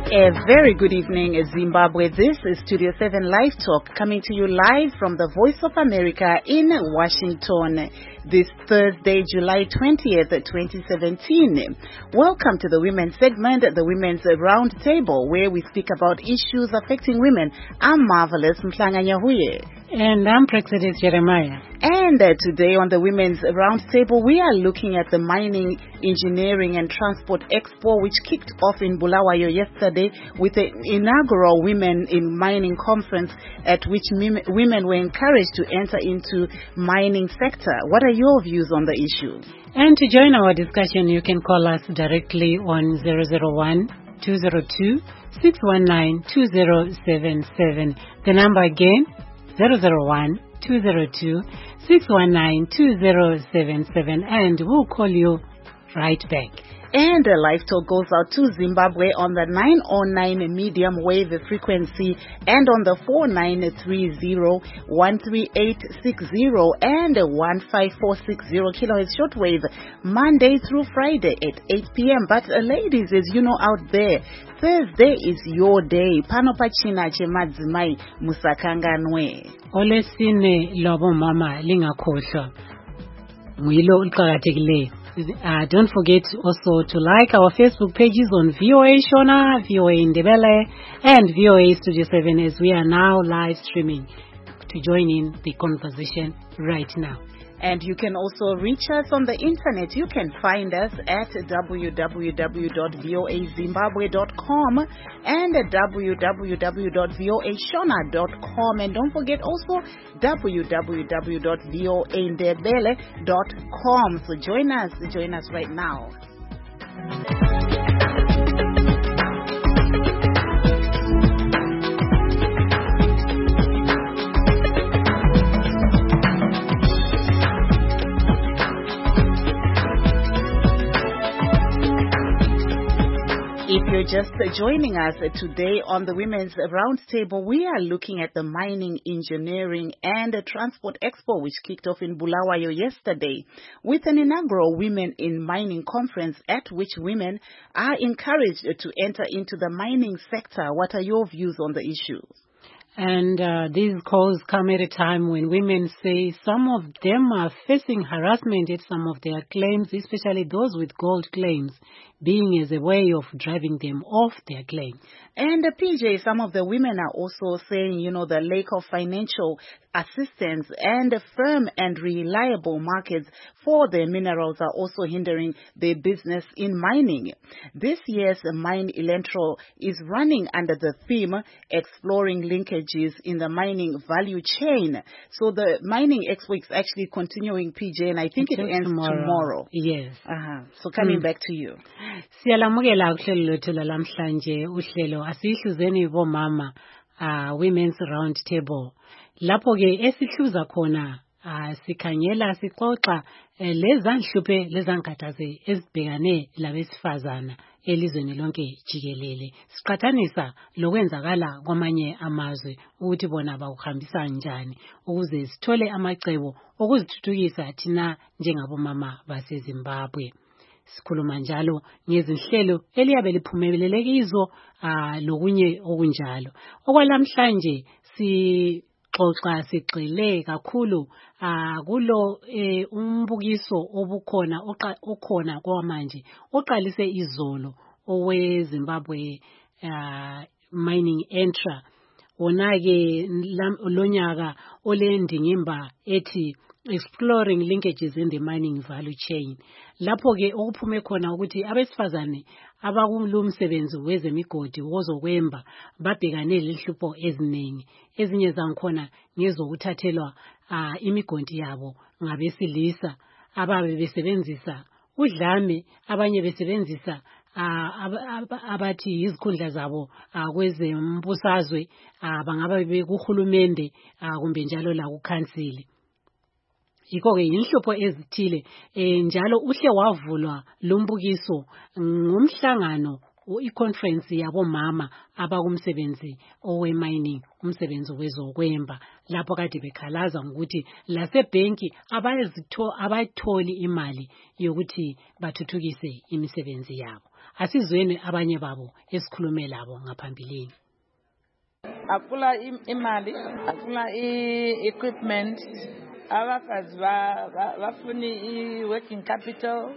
A very good evening, Zimbabwe. This is Studio 7 Live Talk, coming to you live from the Voice of America in Washington. This Thursday, July 20th, 2017. Welcome to the Women's segment, the Women's Round Table, where we speak about issues affecting women. I'm Marvelous Mhlanganya Huye. And I'm President Jeremiah. And today on the Women's Roundtable, we are looking at the Mining, Engineering and Transport Expo, which kicked off in Bulawayo yesterday with the inaugural Women in Mining Conference, at which women were encouraged to enter into mining sector. What are your views on the issue? And to join our discussion, you can call us directly on 001-202-619-2077. The number again, 001-202-619-2077, and we'll call you right back. And the live talk goes out to Zimbabwe on the 909 medium wave frequency and on the 4930, 13860 and 15460 kilohertz shortwave, Monday through Friday at 8 p.m. But ladies, as you know out there, Thursday is your day. Pano pachina chemadzimai musakanganwe. Olesine lobo mama lingakhohlwa. Nguyilo uqhakathekile. Don't forget also to like our Facebook pages on VOA Shona, VOA Ndebele, and VOA Studio 7 as we are now live streaming to join in the conversation right now. And you can also reach us on the internet. You can find us at www.voazimbabwe.com and www.voashona.com. And don't forget also www.voandebele.com. So join us right now. If you're just joining us today on the Women's Roundtable, we are looking at the Mining, Engineering and Transport Expo, which kicked off in Bulawayo yesterday with an inaugural Women in Mining Conference, at which women are encouraged to enter into the mining sector. What are your views on the issue? And these calls come at a time when women say some of them are facing harassment at some of their claims, especially those with gold claims, being as a way of driving them off their claim. And PJ, some of the women are also saying, the lack of financial assistance and firm and reliable markets for their minerals are also hindering their business in mining. This year's Mine Elentro is running under the theme Exploring Linkages in the Mining Value Chain. So the Mining Expo is actually continuing, PJ, and I think it ends tomorrow. Yes. So coming back to you. Siyalamukela uhlelo lwethu lalamhlanje uhlelo asihluzeni bomama Women's Round Table. Lapho ke esihluza khona sikhangela sixoxa lezanhluphe lezankathaze ezibhekane labesifazana elizweni lonke jikelele. Siqhathanisa lokwenzakala kwamanye amazwe ukuthi bona bawuhambisa njani ukuze sithole amacebo okuzithuthukisa thina njengabomama baseZimbabwe. Sikhuluma njalo ngezinhlelo eliyabe liphumelele kizo lokunye okunjalo. Okwalamhlanje sixoxa sigxile kakhulu kulo umbukiso obukhona okhona kwamanje oqalise izolo oweZimbabwe Mining Entra. Wona-ke lonyaka olendingimba ethi Exploring Linkages in the Mining Value Chain. Lapho-ke okuphume khona ukuthi abesifazane abakulumsebenzi wezemigodi wozokwemba babhekane lehlupho eziningi. Ezinye zankhona ngezokuthathelwa imigodi yabo ngabesilisa ababe besebenzisa udlame, abanye besebenzisa abathi izikhundla zabo kwezembusazwe, bangaba bekuhulumende kumbe njalo la kukhansili. Yiko-ke inhlupho ezithile njalo uhle wavulwa lombukiso ngumhlangano i-conference yabomama abakumsebenzi owe-mining, umsebenzi wezokwemba, lapho kade bekhalaza ngokuthi lasebhenki abayitholi imali yokuthi bathuthukise imisebenzi yabo. asizweni abanye babo esikhulume labo ngaphambilini. Akula imali, akula equipment, abakazi bafuni i-working capital,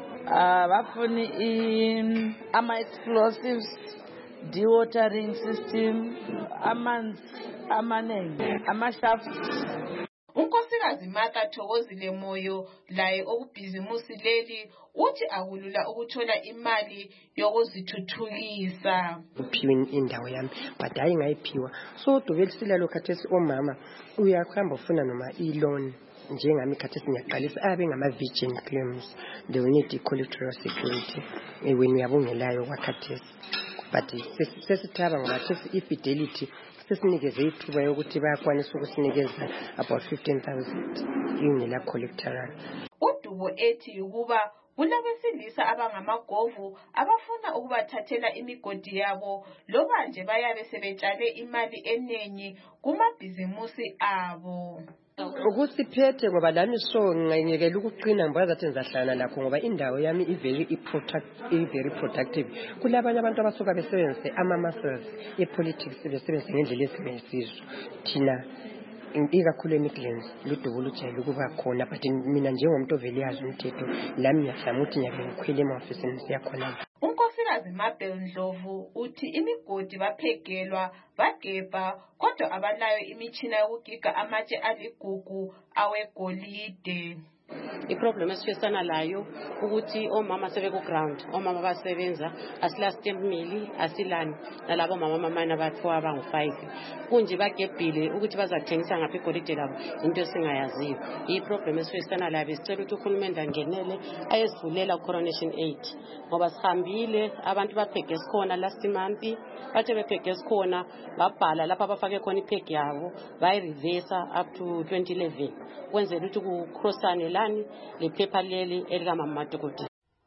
bafuni ama-explosives, dewatering system, amanzi amanengi, ama-shafts. Unkosikazi Martha Thokozile Moyo laye okubhizimusi leli uthi akulula ukuthola imali yokuzithuthukisa. Uphiwe indawo yami but hayi ngayiphiwa, so dubekisile lo khathesi omama uyakhamba ufuna noma i-loan njengami khathesi ngiyaqalisa abe ngama-virgin claims, they will need collateral security when uyabungelayo kwakhathesi, but sesithaba ngoba i-fidelity sesinikeze ithuba yokuthi bayakwanisa ukusinikeza about 15,000 ingela collateral. uDubo ethi ukuba kulabesilisa abangamagovu abafuna ukubathathela imigodi yabo loba nje bayabe sebetshale imali eningi kumabhizimusi abo. Ukusiphethe ngoba lami so ngayekela ukuqina ngoba zathi ngizahlala lapho ngoba indawo yami very productive. Kulabanye abantu abasuka besebenzise ama-muscles e-politics besebenzise ngendlela esebenzisizwe. Thina ikakhulu eMidlands luDubo lujayele ukuba khona, but mina njengomuntu ovele yazi umthetho lami ngiyazama ukuthi ngiyabe ngikhwele ema-ofisini siyakhona. Unkosikazi Mabel Ndlovu uthi imigodi baphegelwa bagebha kodwa abalayo imitshina yokugiga amatshe aligugu awegolide. Iproblem esifesana layo ukuthi omama sebeku ground, omama basebenza asila stamp mill, asilani nalabo mama mamana bathiwa abangu5 kunje bagebhile ukuthi bazathengisa ngaphi igolide labo into esingayaziyo. Iproblem esifesana layo besicela ukuthi uhulumende angenele ayesivulela coronation 8 ngoba sihambile abantu baphege sikhona last month, bathe bephege sikhona babhala lapha abafake khona ipheg yabo bayireverse up to 2011 kwenzela ukuthi ku crossane lani lephepha leli elikamama Madokoti.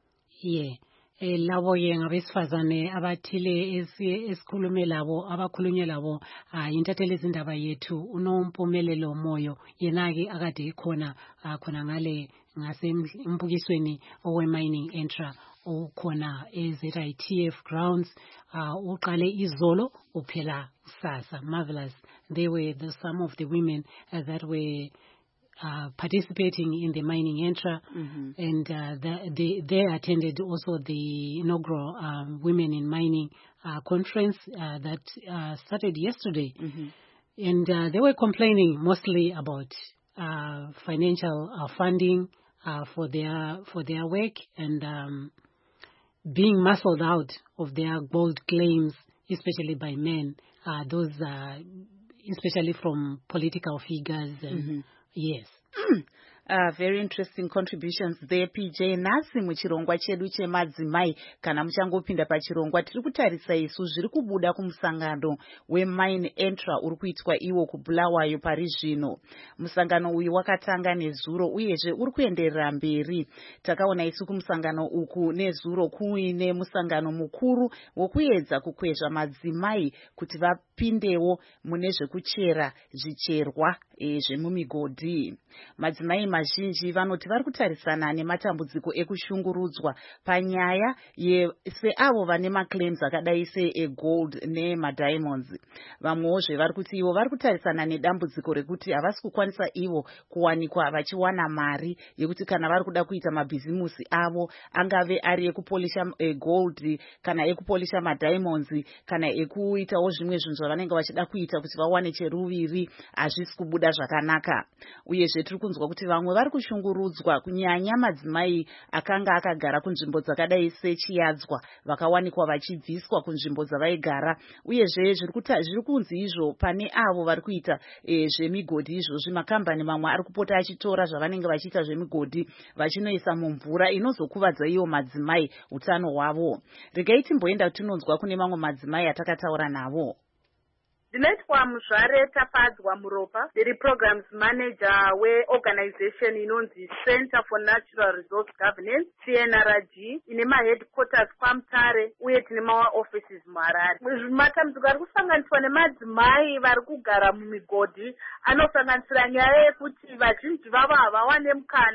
Labo ngabesifazane abathile esikhulume labo abakhulunywe labo intatheli izindaba yethu uNompumelelo Moyo yena-ke akade khona ngale ngasembukisweni owe-mining entra ukhona eZITF grounds uqale izolo uphela kusasa. Marvelous. They were some of the women that were participating in the mining entra, and they attended also the inaugural Women in Mining conference that started yesterday, and they were complaining mostly about financial funding for their work and being muscled out of their gold claims, especially by men, those especially from political figures and yes. Very interesting contributions there, PJ. Nasi muchirongwa chedu chemadzimai kana muchangopinda pachirongwa tiri kutarisa isu zviri kubuda kumusangano weMine Entra uri kuitwa iwo kuBulawayo pari zvino. Musangano uyu wakatanga nezuro uyezve uri kuenderera mberi. Takaona isu kumusangano uku nezuro kuine musangano mukuru wokuedza kukwezva madzimai kuti vapindewo mune zvekuchera zvicherwa zvemumigodhi. Madzimai mazhinji vanoti vari kutarisana nematambudziko ekushungurudzwa panyaya seavo vane maclaims akadai seegold nemadiamonds. Vamwezve vari kuti ivo vari kutarisana nedambudziko rekuti havasi kukwanisa ivo kuwanikwa vachiwana mari yekuti kana vari kuda kuita mabhizimusi avo angave ari ekupolisha gold kana ekupolisha madiamonds kana ekuitawo zvimwe zvinhu zvavanenge vachida kuita kuti vawane cheruviri hazvisi kubuda zvakanaka. Uyezve tiri kunzwa kuti vamwe vari kushungurudzwa kunyanya madzimai akanga akagara kunzvimbo dzakadai seChiadzwa vakawanikwa vachibviswa kunzvimbo dzavaigara. Uyezve zviri kunzi izvo pane avo vari kuita zvemigodhi izvozvi makambani mamwe ari kupota achitora zvavanenge vachiita zvemigodhi vachinoisa mumvura inozokuvadza iwo madzimai utano hwavo. Regai timboenda tinonzwa kune mamwe madzimai atakataura navo. Ndinoitwa Muzvare Tapadzwa Muropa, ndiri programs manager weorganization inonzi Center for Natural Resource Governance CNRG ine maheadquarters kwaMutare uye tine maoffices muHarare. Matambudziko ari kusanganiswa nemadzimai vari kugara mumigodhi anosanganisira nyaya yekuti vazhinji vavo havawane mukana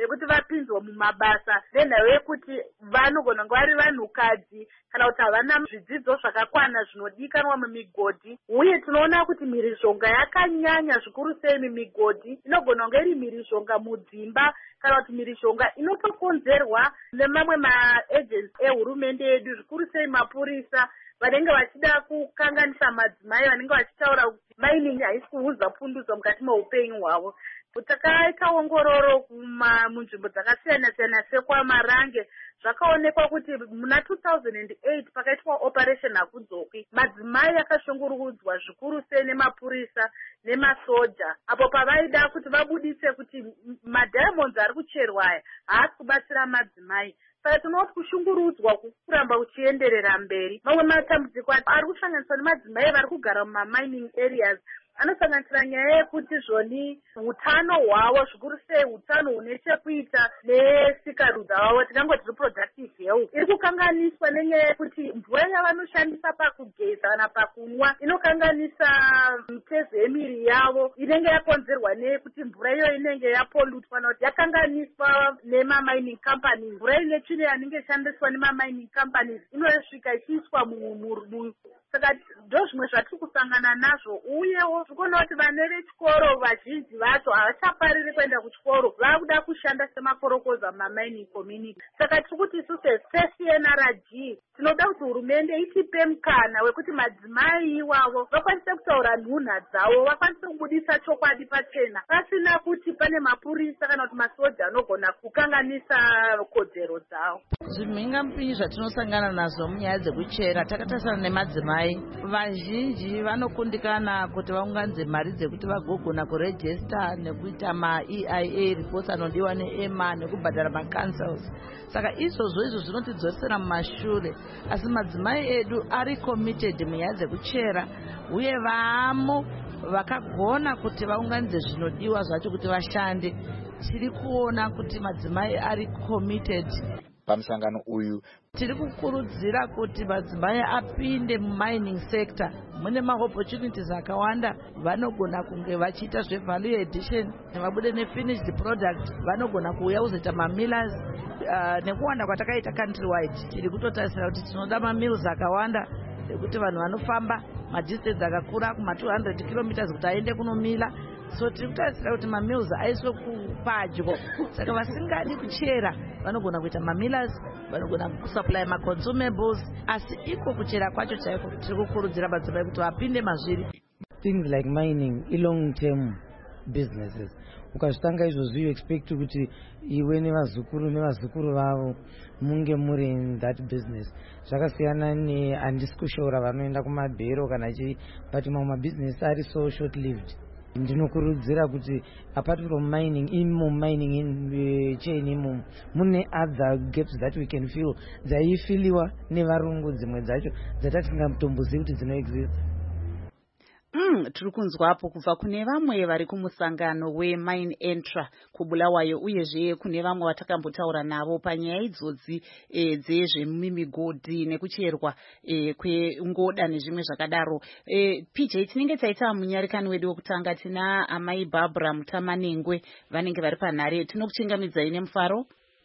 rekuti vapinzwa mumabasa nenhau yekuti vanogona kunge vari vanhukadzi kana kuti havana zvidzidzo zvakakwana zvinodikanwa mumigodhi. Uye tinoona kuti mhirizhonga yakanyanya zvikuru sei mimigodhi. Inogona kunge iri mhirizhonga mudzimba kana kuti mhirizhonga inotokonzerwa nemamwe maagency ehurumende yedu, zvikuru sei mapurisa vanenge vachida kukanganisa madzimai, vanenge vachitaura kuti mining haisi kuudza pundutso mukati meupenyu hwavo. Takaita ongororo munzvimbo dzakasiyana-siyana sekwaMarange, zvakaonekwa kuti muna 2008 pakaitwa operation Hakudzoki, madzimai akashungurudzwa zvikuru sei nemapurisa nemasoja, apo pavaida kuti vabudise kuti madiamonds ari kucherwa aya haasi kubatsira madzimai. Saka tinoti kushungurudzwa kuramba kuchienderera mberi. Mamwe matambudziko ari kusanganiswa nemadzimai vari kugara mumamining areas anosanganisira nyaya yekuti zvoni utano hwavo, zvikuru sei utano hune chekuita nesikarudzi hwavo, tingangoti reproductive health, iri kukanganiswa nenyaya yekuti mvura yavanoshandisa pakugeza kana pakunwa inokanganisa mitezo yemiri yavo, inenge yakonzerwa nekuti mvura iyo inenge yapolutwa nokuti yakanganiswa nemamining companies. Mvura ine tsvina yanenge ishandiswa nemamining companies inosvika ichiiswa saka ndo zvimwe zvatiri kusangana nazvo. Uyewo tikuona kuti vana vechikoro vazhinji vacho havachapariri kuenda kuchikoro, vakuda kushanda semakorokoza mumamining community. Saka tiri kuti isusu seCNRG tinoda kuti hurumende itipe mukana wekuti madzimai iwavo vakwanise kutaura nhunha dzavo, vakwanise kubudisa chokwadi pachena pasina kuti pane mapurisa kana kuti masoja anogona kukanganisa kodzero dzavo. Zvimhingamupinyi zvatinosangana nazvo munyaya dzekuchera, takatasana nemadzimai vazhinji vanokundikana kuti vaunganidze mari dzekuti vagogona kurejista nekuita maEIA reports anodiwa neEMA nekubhadhara macancels. Saka izvozvo zvinotidzosera mumashure, asi madzimai edu ari committed munyaya dzekuchera uye vamo vakagona kuti vaunganidze zvinodiwa zvacho kuti vashande. Tiri kuona kuti madzimai ari committed. Pamusangano uyu tiri kukurudzira kuti madzimai apinde mumining sector. Mune maopportunities akawanda, vanogona kunge vachiita zvevalue addition nevabude nefinished product, vanogona kuuya kuzoita mamillers. Nekuwanda kwatakaita country wide tiri kutotarisira kuti tinoda mamills akawanda ekuti vanhu vanofamba madistance akakura kuma 200 kilometers kuti aende kunomila. So tiri kutarisira kuti mamills aiswe kupadyo, saka vasingadi kuchera vanogona kuita mamillers, vanogona kusupply maconsumables, asi iko kuchera kwacho chaiko tiri kukurudzira madzimai kuti vapinde mazviri. Things like mining long term businesses. Ukazvitanga izvozvi you expect kuti iwe nevazukuru vavo munge muri in that business. Zvakasiyana handisi kushora vanoenda kumabhero kana chii, but mamwe mabusiness ari so short lived. Ndinokurudzira kuti apart from mining, mining in chain imomo mune other gaps that we can fill dzaifiliwa nevarungu dzimwe dzacho dzatatingatombozivi kuti dzinoexist. Tiri kunzwapo kubva kune vamwe vari kumusangano weMine Entra kuBulawayo, uyezve kune vamwe vatakambotaura navo panyaya idzodzi dzezvemimigodhi nekucherwa kwengoda nezvimwe zvakadaro. PJ, tinenge taita munyarikani wedu wekutanga tina amai Barbara Mutamanengwe vanenge vari panhare. Tinokuchingamidzai nemufaro.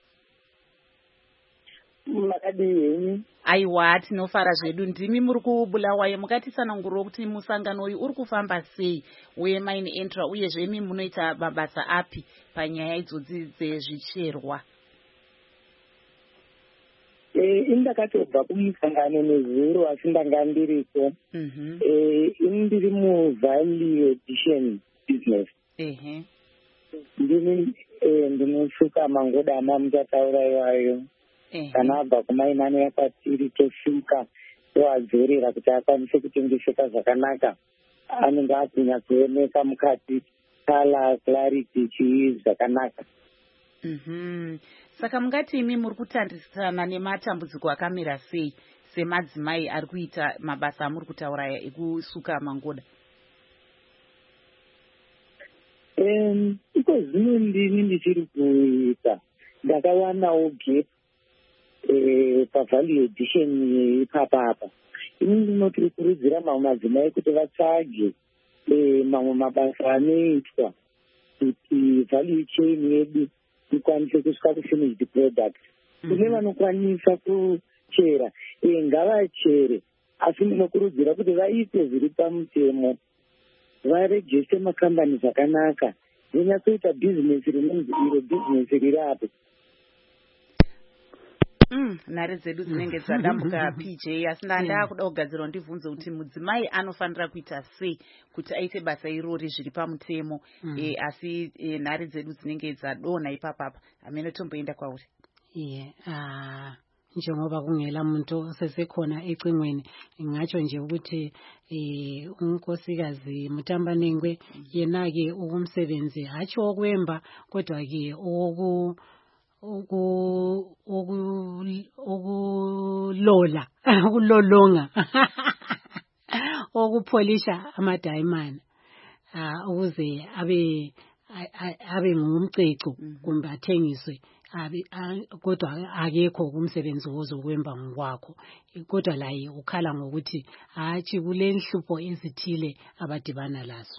Makadii. Aiwa, tinofara zvedu. Ndimi muri kuBulawayo, mukatisanangurira kuti musangano uyu uri kufamba sei weMine Entra, uyezve imi munoita mabasa api panyaya idzodzi dzezvicherwa? Indakatobva kumusangano nezuro asi ndanga ndiriko. Ini ndiri muvalue addition business. Ndinosuka mangoda amamutataura iwayo. Kana abva kumainani yakatiri tosuka toadzorera kuti akwanise kutengeseka zvakanaka, anenge agwinya kuoneka mukati, kala clarity chii zvakanaka. Saka mungati imi muri kutarisana nematambudziko akamira sei semadzimai ari kuita mabasa amuri kutaura ekusuka mangoda? Iko zvino ndini ndichiri kuita ndakawanawo gap pavalue addition ipapapa. Ini ndinotiri kurudzira mamwe madzimai kuti vatsvage mamwe mabasa anoitwa kuti value chain yedu ikwanise kusvika kufinished product. Kune vanokwanisa kuchera ngavachere, asi ndinokurudzira kuti vaite zviri pamutemo, varejiste makambani zvakanaka, venyatsoita bhizinesi rinonzi iro bhizinesi riri apo. Nhare dzedu dzinenge dzadambuka PJ, asi ndakuda kugadzirwa ndibvunze kuti mudzimai anofanira kuita sei kuti aite basa irori zviri pamutemo, asi nhare dzedu dzinenge dzadonha ipapapa. Amene tomboenda kwauri. Njengoba kungela muntu sesekhona ecingweni, ngatsho nje ukuthi unkosikazi Mutambanengwe yena-ke ukumsebenzi hatshi okwemba kodwa ke ukulolonga okupholisha amadayimana ukuze abe ngumceco kumbe athengiswe, kodwa akekho kumsebenzi wozokwemba ngokwakho, kodwa laye ukhala ngokuthi hatshi kulenhlupho ezithile abadibana lazo.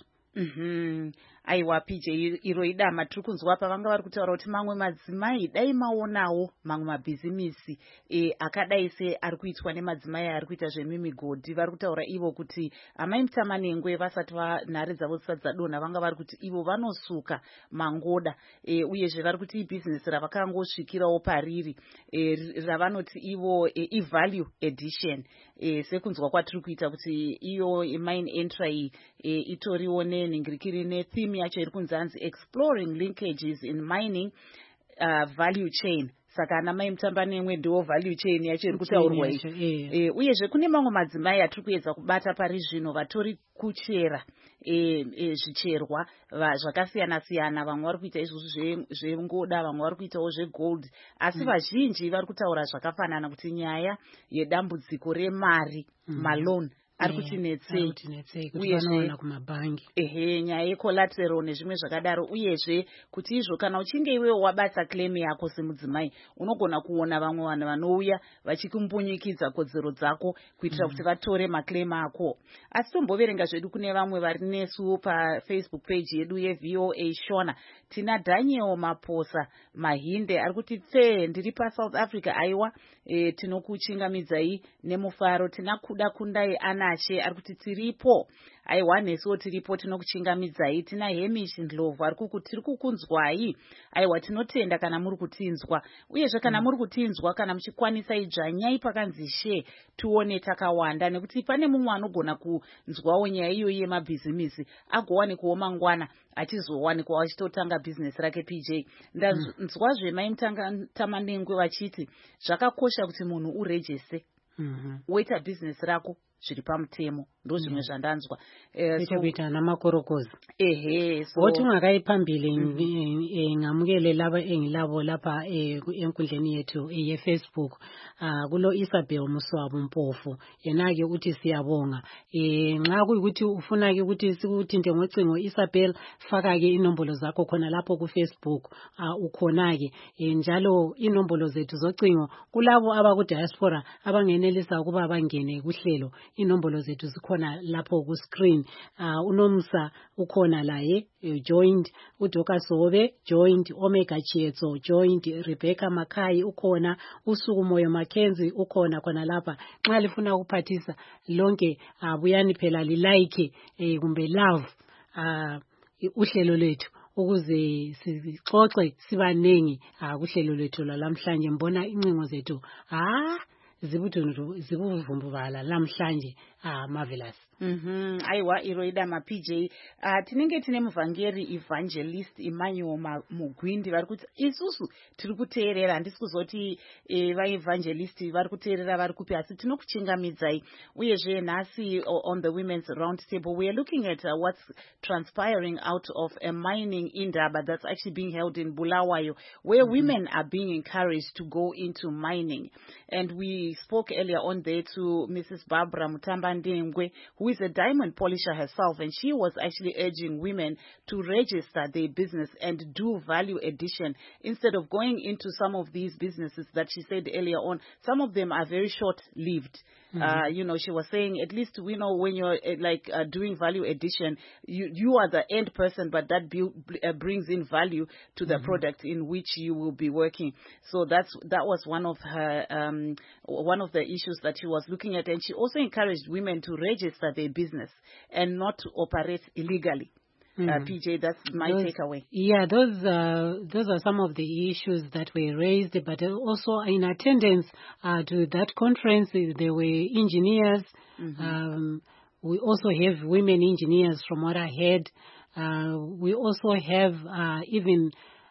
Aiwa PJ, iro idama tiri kunzwa apa vanga vari kutaura kuti mamwe madzimai dai maonawo mamwe mabhizimisi akadai se ari kuitwa nemadzimai ari kuita zvemimigodhi. Vari kutaura ivo kuti amai Mutamanengwe vasati nhare dzavo dzisati dzadonha vanga vari kuti ivo vanosuka mangoda, uyezve vari kuti ibhizinesi ravakangosvikirawo pariri ravanoti ivo ivalue addition. Sekunzwa kwatiri kuita kuti iyo main entry itoriwo nenhingirikiri netheme yacho iri kunzanzi exploring linkages in mining value chain. Saka ana mai Mutambanengwe ndiwo value chain yacho iri kutaurwa iyi. Uyezve kune mamwe madzimai atiri kuedza kubata pari zvino vatori kuchera zvicherwa zvakasiyana siyana. Vamwe vari kuita izvozvo zvengoda, vamwe vari kuitawo zvegold, asi vazhinji vari kutaura zvakafanana kuti nyaya yedambudziko remari, malone ari kutinetsei, uyezve nyaya yecollateral nezvimwe zvakadaro. Uyezve kuti izvo kana uchinge iwewo wabata claim yako semudzimai, unogona kuona vamwe vanhu vanouya vachikumbunyikidzwa kodzero dzako kuitira kuti vatore maclaim ako. Asi tomboverenga zvedu kune vamwe vari nesu paFacebook page yedu yeVOA Shona. Tina Daniel Maposa Mahinde ari kuti ndiri paSouth Africa, aiwa tinokuchingamidzai nemufaro. Tina Kuda Kundai Anashe ari kuti tiripo, aiwa nesuwo tiripo tinokuchingamidzai. Tina Hemish Ndlovu ari kuti tiri kukunzwai, aiwa tinotenda kana muri kutinzwa. Uyezve kana muri kutinzwa, kana muchikwanisa idzvanyai pakanzi share tione takawanda, nekuti pane mumwe anogona kunzwawo nyaya iyo yemabhizimisi agowanikawo mangwana achizowanikwa achitotanga bhizinesi rake. PJ, ndanzwazve mai Mutamanengwe vachiti zvakakosha kuti munhu urejiste woita bhizinesi rako zviri pamutemo. Ndo zvimwe zvandanzwa kuita namakorokozi. Voti mwakaipambili ngamukele lava engilavo lapha enkundleni yethu yeFacebook kulo Isabel Muswabu Mpofu, yena-ke uthi siyabonga. Nxa kuyikuthi ufuna-ke ukuthi sikuthinte ngocingo, Isabel, faka-ke inombolo zakho khona lapho kuFacebook, ukhona-ke njalo inombolo zethu zocingo kulabo abakudiaspora abangenelisa ukuba bangene kuhlelo. Inombolo zethu zikhona lapho ku screen. Unomsa ukhona laye joined, uDoka Sobe joined, Omega Chietso joined, Rebecca Makai ukhona, uSuku Moyo Mackenzie ukhona khona lapha. Nxa lifuna ukuphathisa lonke buyani phela like kumbe love uhlelo lwethu ukuze sixoxe sibanengi kuhlelo lwethu lamhlanje. Mbona incingo zethu zikuvumbubala lamhlanje marvelous. Aiwa iro idama PJ. Tinenge tine muvhangeri evangelist Emmanuel Mugwindi vari kuti isusu tiri kuteerera, handisi kuzoti vaevangelisti vari kuteerera vari kupi, asi tinokuchingamidzai. Uyezve nhasi on the women's round table we are looking at what's transpiring out of a mining indaba that's actually being held in Bulawayo, where women are being encouraged to go into mining. And we spoke earlier on there to Mrs. Barbara Mutambandengwe, who is a diamond polisher herself, and she was actually urging women to register their business and do value addition instead of going into some of these businesses that she said earlier on. Some of them are very short-lived. She was saying, at least we know when you're doing value addition, you are the end person, but that brings in value to the product in which you will be working. So that was one of her one of the issues that she was looking at, and she also encouraged women to register their business and not to operate illegally. PJ, that's my takeaway. Yeah, those are some of the issues that were raised, but also in attendance to that conference, there were engineers. We also have women engineers from what I heard. We also have even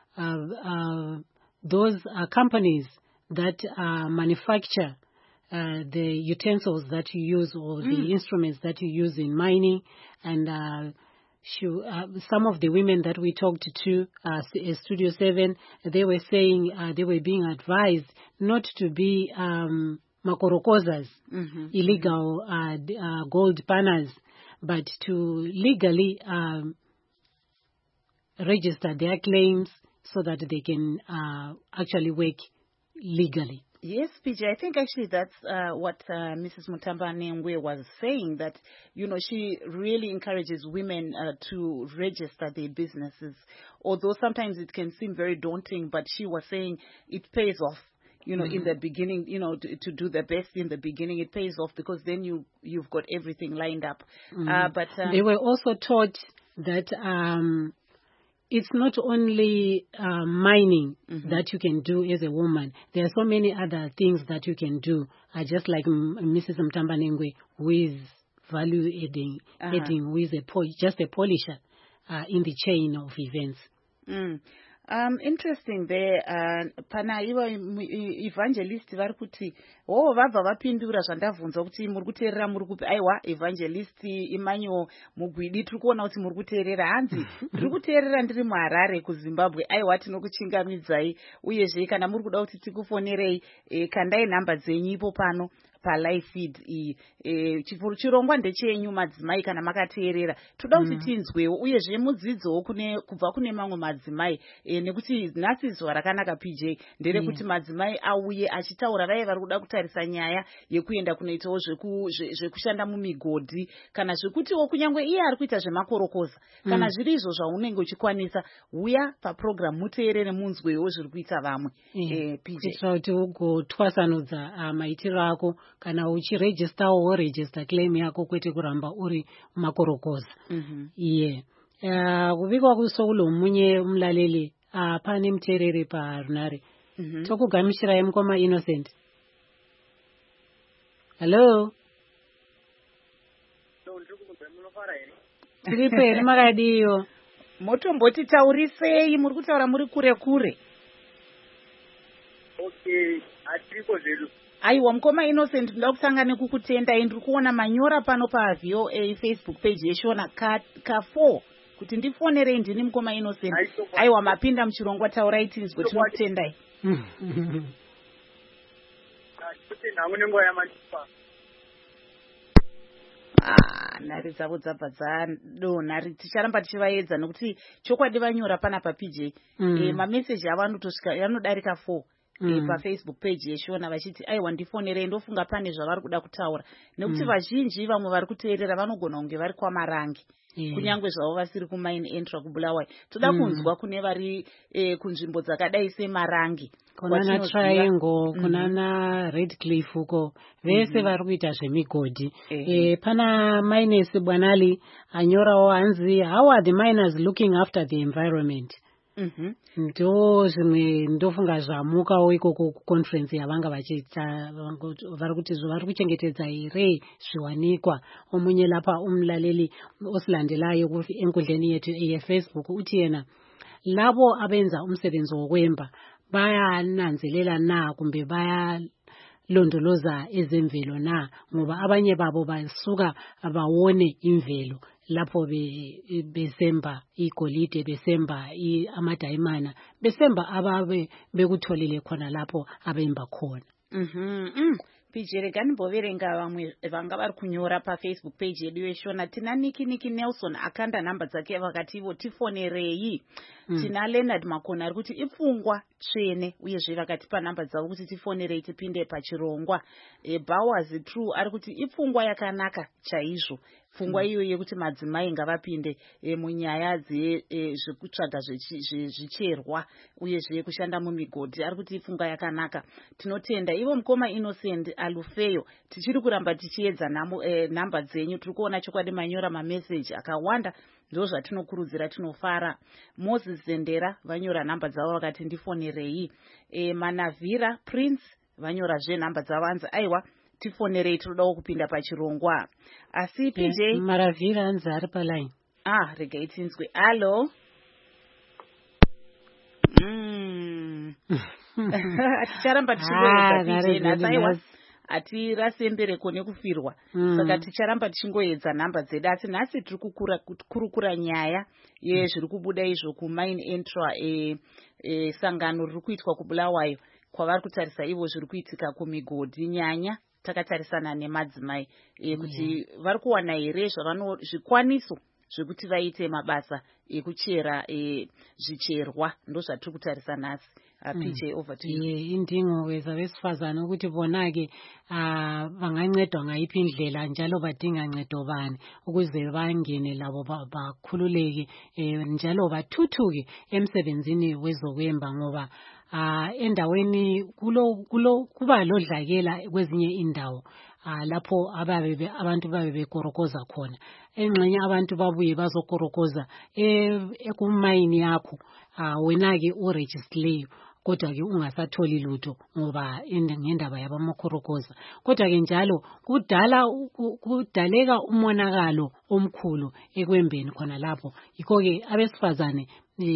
those companies that manufacture the utensils that you use or the instruments that you use in mining, and some of the women that we talked to, Studio 7, they were saying they were being advised not to be makorokozas, illegal gold panners, but to legally register their claims so that they can actually work legally. Yes, PJ, I think actually that's what Mrs. Mutamba Nengwe was saying, that, she really encourages women to register their businesses, although sometimes it can seem very daunting, but she was saying it pays off. In the beginning, to do the best in the beginning, it pays off because then you've got everything lined up. But they were also taught that it's not only mining that you can do as a woman. There are so many other things that you can do, just like Mrs. Mutamba Nengwe, who is value adding, who is just a polisher in the chain of events. Interesting there. Pana iva evangelist vari kuti vabva vapindura zvandabvunza kuti muri kuteerera muri kupi. Aiwa, evangelist Emmanuel Mugwidi, tiri kuona kuti muri kuteerera. Hanzi ndiri kuteerera ndiri muHarare kuZimbabwe. Aiwa, tinokuchingamidzai, uyezve kana muri kuda kuti tikufonerei, kandai nhamba dzenyu ipo pano palive feed iyi. Chirongwa ndechenyu madzimai kana makateerera. Toda kuti tinzwewo, uyezve mudzidzowo kubva kune mamwe madzimai, nekuti nhasi zuva rakanaka PJ nderekuti madzimai auye achitaura vaye vari kuda kutarisa nyaya yekuenda kunoitawo zvekushanda mumigodhi, kana zvekutiwo kunyange iye ari kuita zvemakorokoza, kana zviri izvo zvaunenge uchikwanisa, uya paprogram muteerere munzwewo zviri kuita vamwe. PJ kuitira kuti ugotwasanudza maitiro ako kana uchiregistawo woregister claim yako, kwete kuramba uri makorokoza. Kuvikwa kusokulo munye umlaleli pane muteereri parunare. Tokugamuchirai mukoma Innocent. Hello. Tiripo here makadiyo. Motomboti taurisei, muri kutaura muri kure kure. Okay, atiko zvedu. Aiwa, mukoma Innocent, ndoda kutanga nekukutendai. Ndiri kuona manyora pano paVOA Facebook page yeshona ka4 kuti ndifonerei ndini mukoma Innocent. Aiwa, mapinda muchirongwa, taurai tinzwe, tinokutendai. Nhare dzavo dzabva dzadonha. Ticharamba tichivaedza nekuti chokwadi vanyora pana paPJ. Mameseji avo anotosvika, anodarika 4. PaFacebook page yeshona vachiti aiwa ndifonerei, ndofunga pane zvavari kuda kutaura, nekuti vazhinji vamwe vari kuteerera vanogona kunge vari kwaMarangi, kunyange zvavo vasiri kumain entra kuBulawayo. Toda kunzwa kune vari kunzvimbo dzakadai seMarangi, kunana Triangle, kunana Redcliffe uko, vese vari kuita zvemigodhi. Pana Minus Bwanali anyorawo hanzi, how are the miners looking after the environment? Ndo zvimwe ndofunga zvamukawo ikoko kuconference yavanga vachiita, vari kuti vari kuchengetedza here zviwanikwa. Omunye lapha umlaleli osilandelayo enkundleni yetu yeFacebook uthi yena labo abenza umsebenzi wokwemba bayananzelela na kumbe bayalondoloza ezemvelo na, ngoba abanye babo basuka bawone imvelo lapho besemba igolide, besemba amadayimana, besemba ababe bekutholile khona lapho abemba khona. PJ, regani mboverenga vamwe vanga vari kunyora paFacebook page yedu yeshona. Tina Niki Nelson akanda nhamba dzake vakati ivo tifonerei. Tina Leonard Makona ari kuti ipfungwa tsvene uyezve vakatipa nhamba dzavo kuti tifonerei tipinde pachirongwa. Bowers True ari kuti ipfungwa yakanaka chaizvo, pfungwa iyo yekuti madzimai ngavapinde munyaya dzezvekutsvaga zvicherwa uyezve kushanda mumigodhi. Ari kuti ipfungwa yakanaka, tinotenda. Ivo mukoma Innocent Alufeyo, tichiri kuramba tichiedza nhamba dzenyu, tiri kuona chokwadi manyora mameseji akawanda, ndo zvatinokurudzira, tinofara. Moses Zendera vanyora nhamba dzavo vakati ndifonerei. Manavhira Prince vanyorazve nhamba dzavo anzi aiwa tifonerei tinodawo kupinda pachirongwa. Asi PJ Maravhira anzi ari paline. Regai tinzwe. Halo. Ticharamba tichingoedza PJ nhasi aiwa hatirasembere nekufirwa, saka ticharamba tichingoedza nhamba dzedu. Asi nhasi tiri kukurukura nyaya yezviri kubuda izvo kumain entra sangano riri kuitwa kubulawayo, kwavari kutarisa ivo zviri kuitika kumigodhi. Nyanya takatarisana nemadzimai kuti vari kuwana here zvikwaniso zvekuti vaite mabasa ekuchera zvicherwa, ndo zvatiri kutarisa nhasi. PJ over to you. Indingo zabesifazane ukuthi bona-ke bangancedwa ngayiphi indlela njalo badinga ncedo bani ukuze bangene labo bakhululeke njalo bathuthuke emsebenzini wezokwemba, ngoba endaweni kuba lodlakela kwezinye indawo lapho abantu babe bekorokoza khona. Engxenye abantu babuye bazokorokoza ekumayini yakho, wena-ke uregistileyo kodwa-ke ungasatholi lutho ngoba ngendaba yabamakorokoza. Kodwa-ke njalo kudaleka umonakalo omkhulu ekwembeni khona lapho. Yikho-ke abesifazane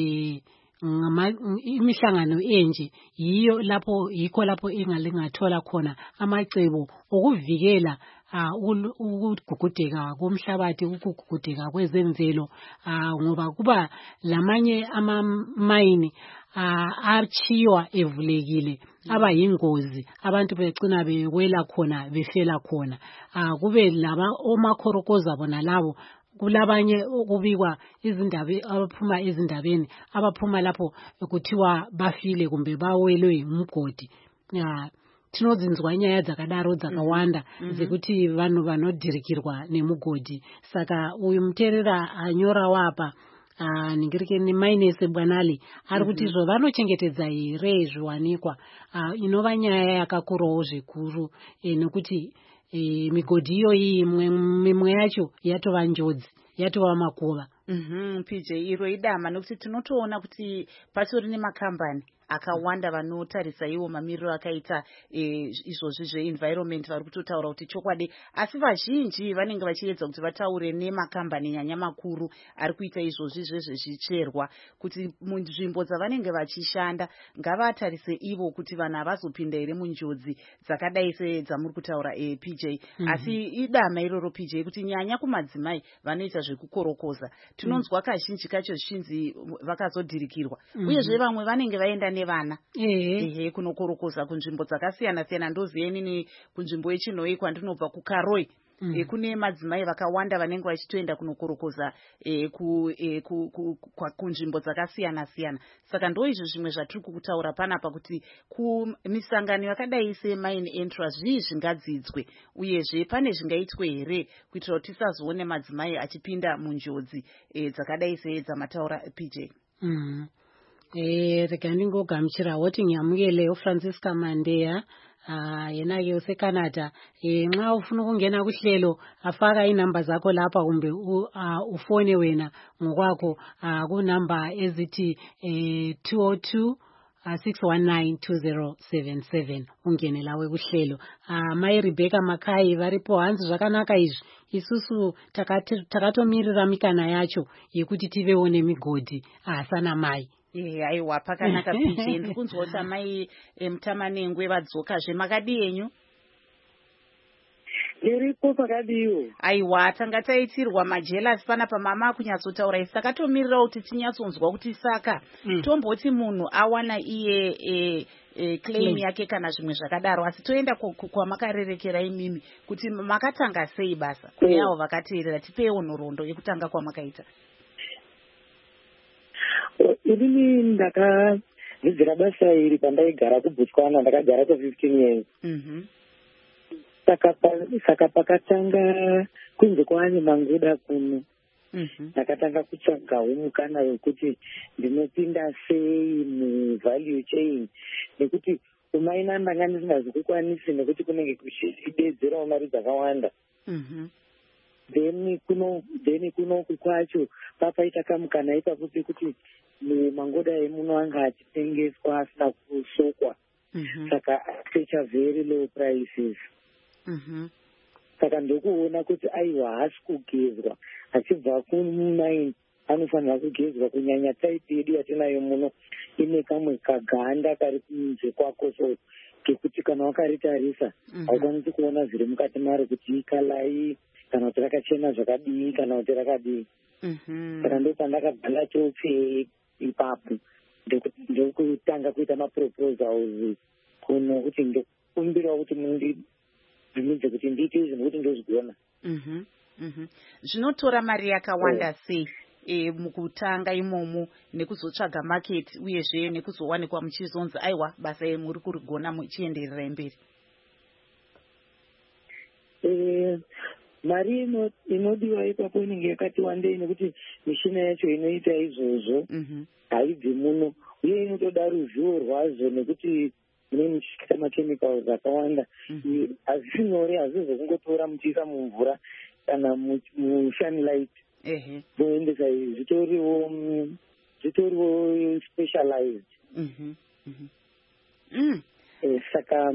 imihlangano enje yikho lapho ingathola khona amacebo okuvikela ukugugudeka komhlabathi, ukugugudeka kwezemvelo, ngoba kuba lamanye amamayini archiywa evulekile aba yingozi, abantu becina bewela khona befela khona. Kube laba omakhorokoza bona labo, kulabanye okubikwa izindaba abaphuma ezindabeni abaphuma lapho kuthiwa bafile kumbe bawelwe umgodi. Tinozinzwa nyaya dzakadaro dzakawanda dzekuti vanhu vanodirikirwa nemugodi. Saka uyu muteerera anyora wapa ningirike nemainese bwanali ari kuti izvo vanochengetedza here zviwanikwa, inova nyaya yakakurawo zvikuru, nekuti migodhi iyoyi mimwe yacho yatova njodzi, yatova makuva. PJ iro idama, nekuti tinotoona kuti patori nemakambani akawanda vanotarisa iwo mamiriro akaita izvozvi zveenvironment vari kutotaura kuti chokwadi, asi vazhinji vanenge vachiedza kuti vataure nemakambani nyanya makuru ari kuita izvozvi zvezvicherwa, kuti munzvimbo dzavanenge vachishanda ngavatarise ivo kuti vanhu havazopinda here munjodzi dzakadai sedzamuri kutaura PJ. Asi idama iroro PJ kuti nyanya kumadzimai vanoita zvekukorokoza, tinonzwa kazhinji kacho zvichinzi vakazodhirikirwa, uyezve vamwe vanenge vaenda nevana kunokorokoza kunzvimbo dzakasiyana siyana. Ndozive inini kunzvimbo yechinhoi kwandinobva kukaroi, kune madzimai vakawanda vanenge vachitoenda kunokorokoza kunzvimbo dzakasiyana siyana. Saka ndo izvo zvimwe zvatiri kutaura panapa, kuti kumisangano yakadai semain entra zvii zvingadzidzwe, uyezve pane zvingaitwe here kuitira kuti tisazoone madzimai achipinda munjodzi dzakadai sedzamataura PJ. Rega ndingogamuchira woti nyamukeleyo Francisca Mandeya, yena-ke useCanada. Nxa ufuna ukungena kuhlelo afaka inamba zakho lapha kumbe ufone wena ngokwakho kunamba ezithi 202 6192077 ungene lawe kuhlelo. Mai Rebecca Makai varipo, hanzi zvakanaka izvi, isusu takatomirira mikana yacho yekuti tivewo nemigodhi asana mai. Aiwa pakanaka PJ. Ndikunzwa kuti amai Mutamanengwe vadzokazve, makadi enyu? Iripo pakadiwo. Aiwa, tanga taitirwa majelasi panapa, mama kunyatsotaura isi takatomirira kuti tinyatsonzwa kuti saka tomboti munhu awana iye claim yake kana zvimwe zvakadaro, asi toenda kwamakarerekera imimi kuti makatanga sei basa kune avo vakateerera. Tipewo nhoroondo yekutanga kwamakaita. Inini ndakandodzidzira basa iri pandaigara kuBotswana, ndakagara kwa15 years. Saka pakatanga kunze kwaane mangoda kuno, ndakatanga kutsvagawo mukana wekuti ndinopinda sei muvalue chain, nekuti kumaina ndanga ndisingazokukwanisi nekuti kunenge kuchidedzerawo mari dzakawanda. Then kunoku kwacho papaita kamukana ipapo pekuti mangoda emuno anga achitengeswa asina kusokwa, saka asecha very low prices. Saka ndokuona kuti aiwa haasi kugezwa, achibva kumine anofanira kugezwa, kunyanya type yedu yatinayo muno ine kamwe kaganda kari kunze kwako, so kekuti kana wakaritarisa haukwanisi kuona zviri mukati maro kuti ikalai kana kuti rakachena zvakadii kana kuti rakadii. Saka ndopandakabva chopfe ipapo ndokutanga kuita maproposals kuno kuti ndokumbirawo kuti mundibvumidze kuti ndiite izvi nokuti ndozvigona. Zvinotora mari yakawanda sei mukutanga imomo nekuzotsvaga market uyezve nekuzowanikwa muchizonzi aiwa basa muri kurigona muchienderera mberi? Mari inodiwa ipapo inenge yakati wandei nekuti mishina yacho inoita izvozvo haibvi muno, uye inotoda ruzivo rwazvo nekuti mune muchiita machemicals akawanda. Hazisi nyore, hazisi kungotora muchiisa mumvura kana musunlight voendesa izvi, zvitoriwo specialized. Saka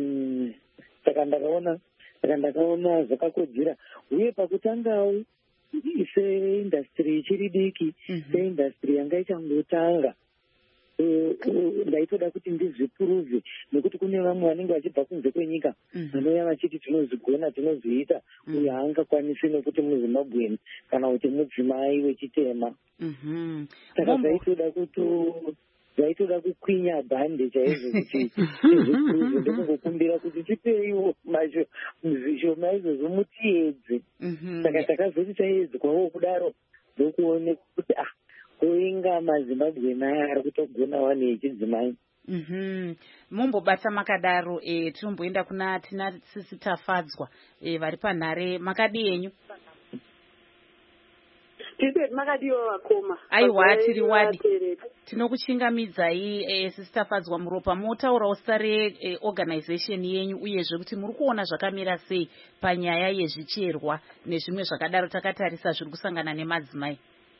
ndakaona zvakakodzera, uye pakutangawo seindastry ichiri diki, seindastry yanga ichangotanga, ndaitoda kuti ndizvipuruve, nekuti kune vamwe vanenge vachibva kunze kwenyika vanouya vachiti tinozvigona, tinozviita, uye haangakwanisi nekuti muZimbabwe kana kuti mudzimai wechitema. Saka zvaitoda kukwinya bhande chaizvo kuti izvikuruve, ndokungokumbira kuti tipeiwo zvishoma izvozvo mutiedze. Saka takazoti taedzwawo kudaro ndokuone kuti kuinga maZimbabwe naye ari kutogona wani yechidzimai. Mumbobata makadaro, tinomboenda kuna tina sisi tafadzwa vari panhare. Makadi yenyu? Makadiwa vakoma. Aiwa, tiri wadi. Tinokuchingamidzai sisi tafadzwa muropa. Motaurawo sare organization yenyu uyezve kuti muri kuona zvakamira sei panyaya yezvicherwa nezvimwe zvakadaro, takatarisa zviri kusangana nemadzimai.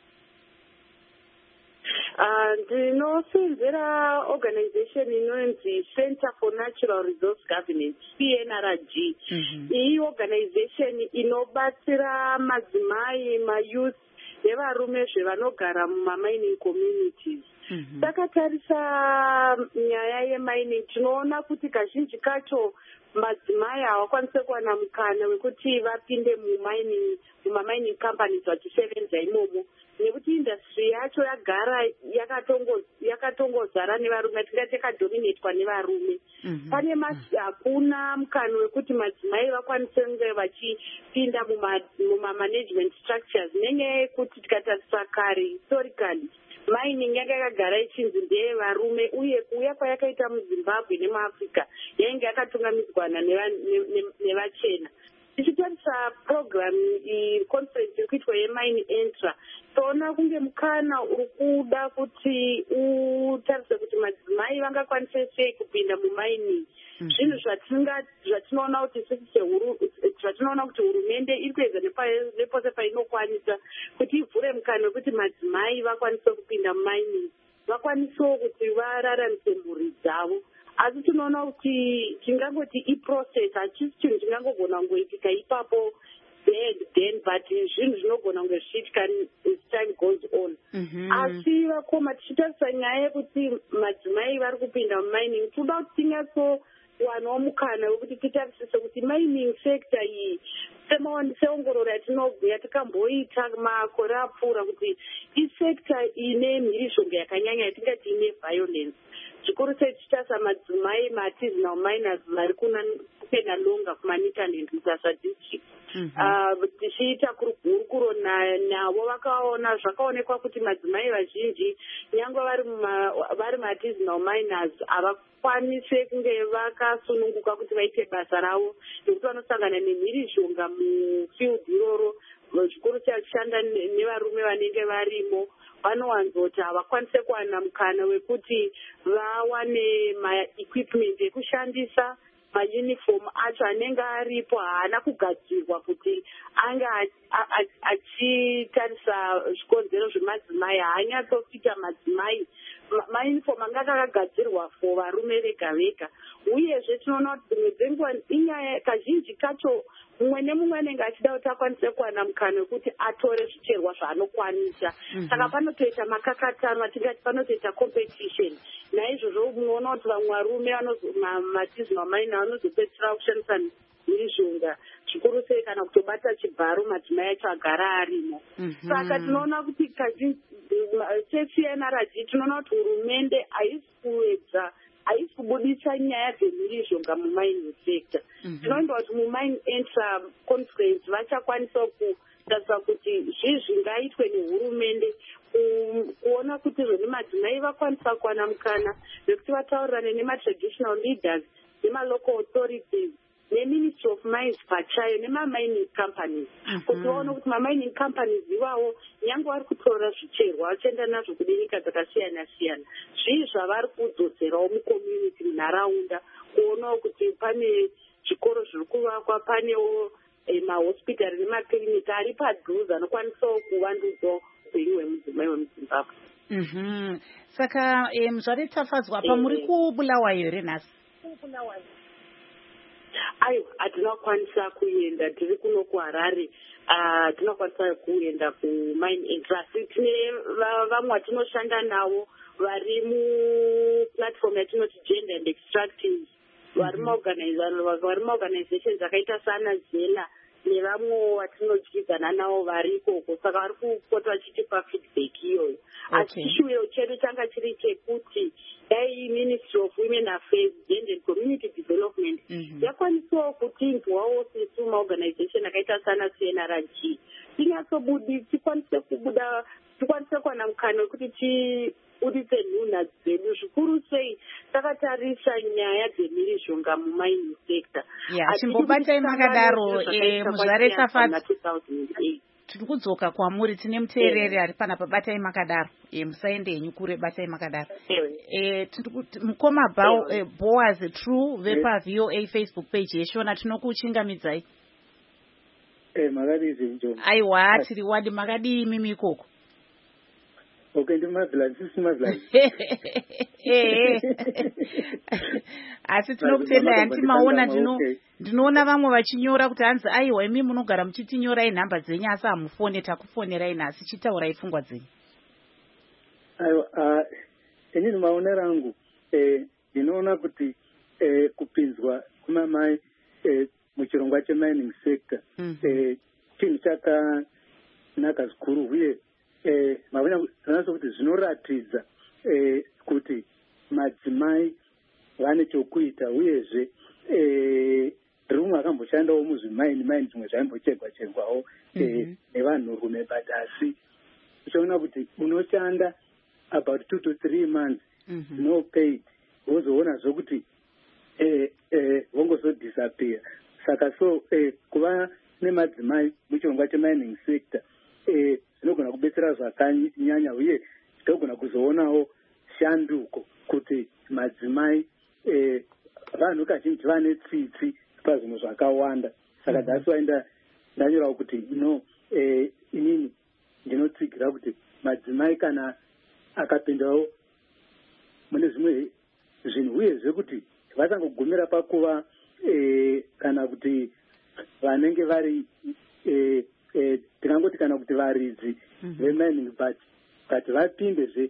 Ndinosenzera organization inonzi Center for Natural Resource Governance, CNRG. Iyi organization inobatsira madzimai, mayouth nevarume zvevanogara mumamining communities. Takatarisa nyaya yemining, tinoona kuti kazhinji kacho madzimai havakwanise kuwana mukana wekuti vapinde mumamining companies vachisevenza imomo, nekuti industry yacho yagara yakatongozara nevarume, tingati yakadominatwa nevarume. Hakuna mukana wekuti madzimai vakwanise kunge vachipinda mumamanagement structures, nenyaya yekuti tikatarisa kare historically mining yanga yakagara ichinzi ndeyevarume, uye kuuya kwayakaita muZimbabwe nemuAfrica yainge yakatungamidzwana nevachena. Tichitarisa program conference yekuitwa yeMine Entra, toona kunge mukana uri kuda kuti utarise kuti madzimai vangakwanise sei kupinda mumining. Zvinhu zvatinoona kuti zvatinoona kuti hurumende iri kuedza nepose painokwanisa kuti ivhure mukana wekuti madzimai vakwanise kupinda mumining, vakwanisewo kuti vararamise mhuri dzavo. Asi tinoona kuti tingangoti iprocess, hachisi chinhu chingangogona kungoitika ipapo then but zvinhu zvinogona kunge zvichiitika as time goes on. Asi vakoma, tichitarisa nyaya yekuti madzimai vari kupinda mumining, toda kuti tinyatsowanawo mukana wekuti titarisise kuti mining sector iyi seongororo yatinobhuya tikamboita makore apfuura kuti isekta ine mhirizhonga yakanyanya yatingati ine violence. zvikuru sei tichitasa madzimai ma-artisanal miners vari kupenda longa kuma-Netherlands musasa district tichiita kurugurukuro navo vakaona zvakaonekwa kuti madzimai vazhinji nyangwe vari ma-artisanal miners havakwanise kunge vakasununguka kuti vaite basa ravo nekuti vanosangana nemhirizhonga mufield iroro. Zvikuru sei vachishanda nevarume vanenge varimo vanowanzoti havakwanise kuwana mukana wekuti vawane ma-equipment ekushandisa. Mauniform acho anenge aripo haana kugadzirwa kuti anga achitarisa zvikonzero zvemadzimai, haanyatsofita madzimai. Mauniform anga akagadzirwa for varume vega vega. Uyezve tinoona kuti dzimwe dzenguva inyaya kazhinji kacho mumwe nemumwe anenge achida kuti akwanise kuwana mukana wekuti atore zvicherwa zvaanokwanisa. Saka panotoita makakatanwa, tingati panotoita competition. Naizvozvo munoona kuti vamwe varume ma-artisanal miner vanozopedzisira kushandisa mhirizhonga zvikuru sei kana kutobata chibharo madzimai acho agara arimo. Saka tinoona kuti se-CNRG tinoona kuti hurumende haisi kubudisa nyaya dzemhirizhonga mumining sector. Tinoimba kuti mumine entra conference vachakwanisa kutarisa kuti zvingaitwe nehurumende kuona kuti nemadzimai vakwanisa kuwana mukana wekuti vataurirane nema-traditional leaders nema-local authorities ne-Ministry of Mines pachayo nema-mining companies kuti vaone kuti ma-mining companies ivawo nyange vari kutora zvicherwa vachienda nazvo kudinika dzakasiyana siyana zvii zvavari kudzoserawo mucommunity munharaunda kuonawo kuti pane zvikoro zviri kuvakwa, panewo mahospitari nemakirinika ari padhuze anokwanisawo kuvandudzawo upenyu hwemudzimai wemuZimbabwe. Saka muzvare tafadzwa apa muri kubulawa here nhasi? Aiwa, hatinakwanisa kuenda, tiri kuno kuHarare, tinokwanisa kuenda kumine entrance. Tine vamwe vatinoshanda navo vari muplatform yatinoti gender and extractive, vari maorganizations akaita sana Zela nevamwe vatinodyidzana navo vari ikoko, saka vari kupota vachitipa feedback iyoyo. Asi chishuwiro chedu changa chiri chekuti dai Ministry of Women Affairs, Gender and Community Development yakwanisawo kutinzwawo sesu maorganization akaita sana CNRG tikwanise kuwana mukana wekuti tiuditse nhunha dzedu. Zvikuru sei takatarisa nyaya dzemhirizhonga mumining sector. Chimbobatai makadaro muzvare tafadzwa. Tiri kudzoka kwamuri, tine muteereri ari panapa, batai makadaro, musaende henyu kure, batai makadaro. Mukoma Boaz True vepaVOA Facebook page yeshona tinokuchingamidzai. Makadii John. Aiwa, tiri wadi makadii mimi ikoko. Okay, sisi mavulani. Asi tinokutendai, antimaona ndinoona vamwe vachinyora kuti hanzi aiwa imi munogara muchitinyorai nhamba dzenyu asi hamufone, takufonerai nhasi, chitaurai pfungwa dzenyu. Aiwa, inini maonero angu ndinoona kuti kupinzwa kumamai muchirongwa chemining sector chinhu chakanaka zvikuru, uye mavonyaso kuti zvinoratidza kuti madzimai vane chokuita, uyezve rumwe akamboshandawo muzvimaini zvimwe zvaimbocherwa-cherwawo nevanhurume, but asi uchaona kuti unoshanda about 2 to 3 months no paid, wozoonazvo kuti vongozodisappear. Saka so kuva nemadzimai muchirongwa chemining sector zvinogona kubetsera zvakanyanya, uye tinogona kuzoonawo shanduko kuti madzimai vanhu kazhinji vane tsitsi pazvinhu zvakawanda. Saka that's why ndanyorawo kuti inini ndinotsigira kuti madzimai kana akapindawo mune zvimwe zvinhu, uyezve kuti vasangogumira pakuva kana kuti vanenge vari tingangoti kana kuti varidzi vemining, but vapindezve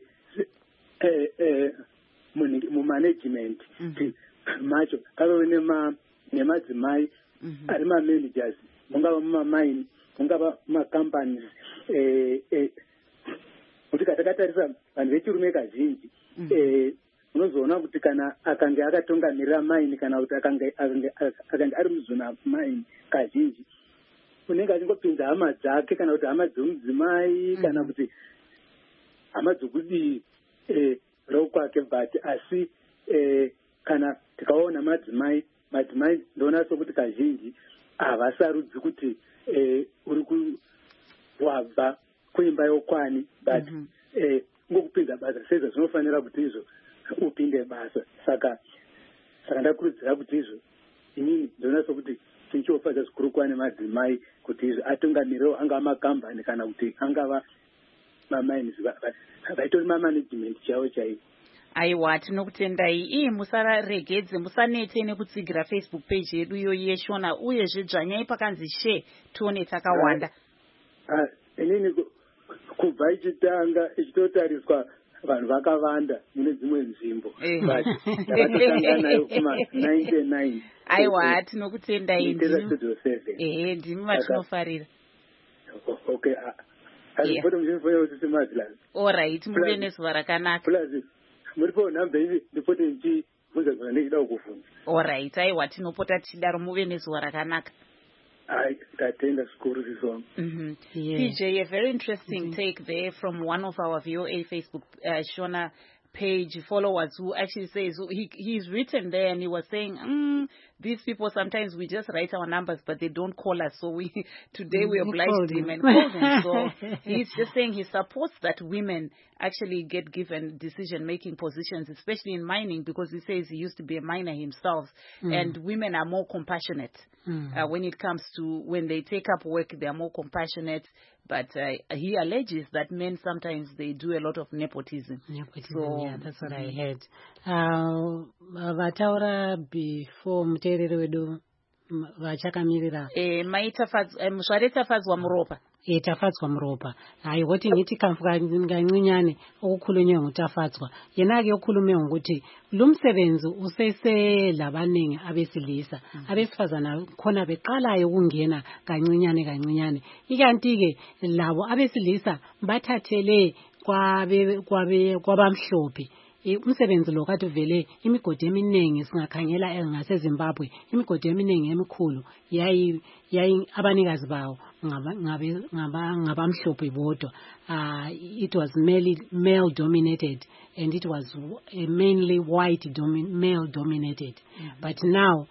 mumanagement macho paveve nemadzimai ari mamanagers, mungava mumamine, mungava mumacompanies. Kuti katakatarisa vanhu vechirume kazhinji unozoona kuti kana akange akatungamirira maini kana kuti akange ari muzona maini kazhinji unenge achingopinza hama dzake kana kuti hama dzemudzimai kana kuti hama dzokudii rokwake but asi kana tikaona madzimai ndoona sokuti kazhinji havasarudzi kuti uri wabva kuimba yokwani but ngokupinza basa sezvo zvinofanira kuti izvo upinde basa saka ndakurudzira kuti izvo inini ndoona sokuti tinchiofadza zvikuru kuva nemadzimai kuti izvo atungamirewo angava makambani kana kuti angava mamains vaitori mamanagement chavo chaivo. Aiwa, tinokutendai. Musaregedze, musanete nekutsigira Facebook page yedu iyo yeshona uyezve dzvanyai pakanzi share tione takawanda. Inini kubva ichitanga ichitotariswa vanhu vakawanda mune dzimwe nzvimbo but ndakatotanga nayo kuma-99. Aiwa, tinokutendai. Ndimi vatinofarira. Okay. Alright, muve nezuva rakanaka. Muripo nhamba ivi ndipote ndichibvunza kana ndichida kuvhunza. Alright, aiwa, tinopota tichidaro muve nezuva rakanaka. Tatenda zvikuru zvisoma. PJ, a very interesting take there from one of our VOA Facebook Shona page followers who actually says he's written there and he was saying these people sometimes we just write our numbers but they don't call us, so today we obliged him and called him. So he's just saying he supports that women actually get given decision-making positions, especially in mining, because he says he used to be a miner himself, and women are more compassionate when it comes to when they take up work. They are more compassionate, but he alleges that men sometimes they do a lot of nepotism. So yeah, that's what I heard. Vataura before muteereri wedu vachakamirira zvaretafadzwa muropa. Tafadzwa muropa. Haihoti ngiti kamfuka ngancinyane okukhulunywe ngutafadzwa. Yena-ke okhulume ngokuthi lo msebenzi usesela abaningi abesilisa. Abesifazana khona beqalayo ukungena kancinyane. Ikanti-ke labo abesilisa bathathele kwabamhlophe. Umsebenzi lo kade uvele imigodi eminingi singakhangela ngaseZimbabwe, imigodi eminingi emikhulu yayi abanikazi bawo ngabamhlophe bodwa. It was male dominated and it was mainly white male dominated. But now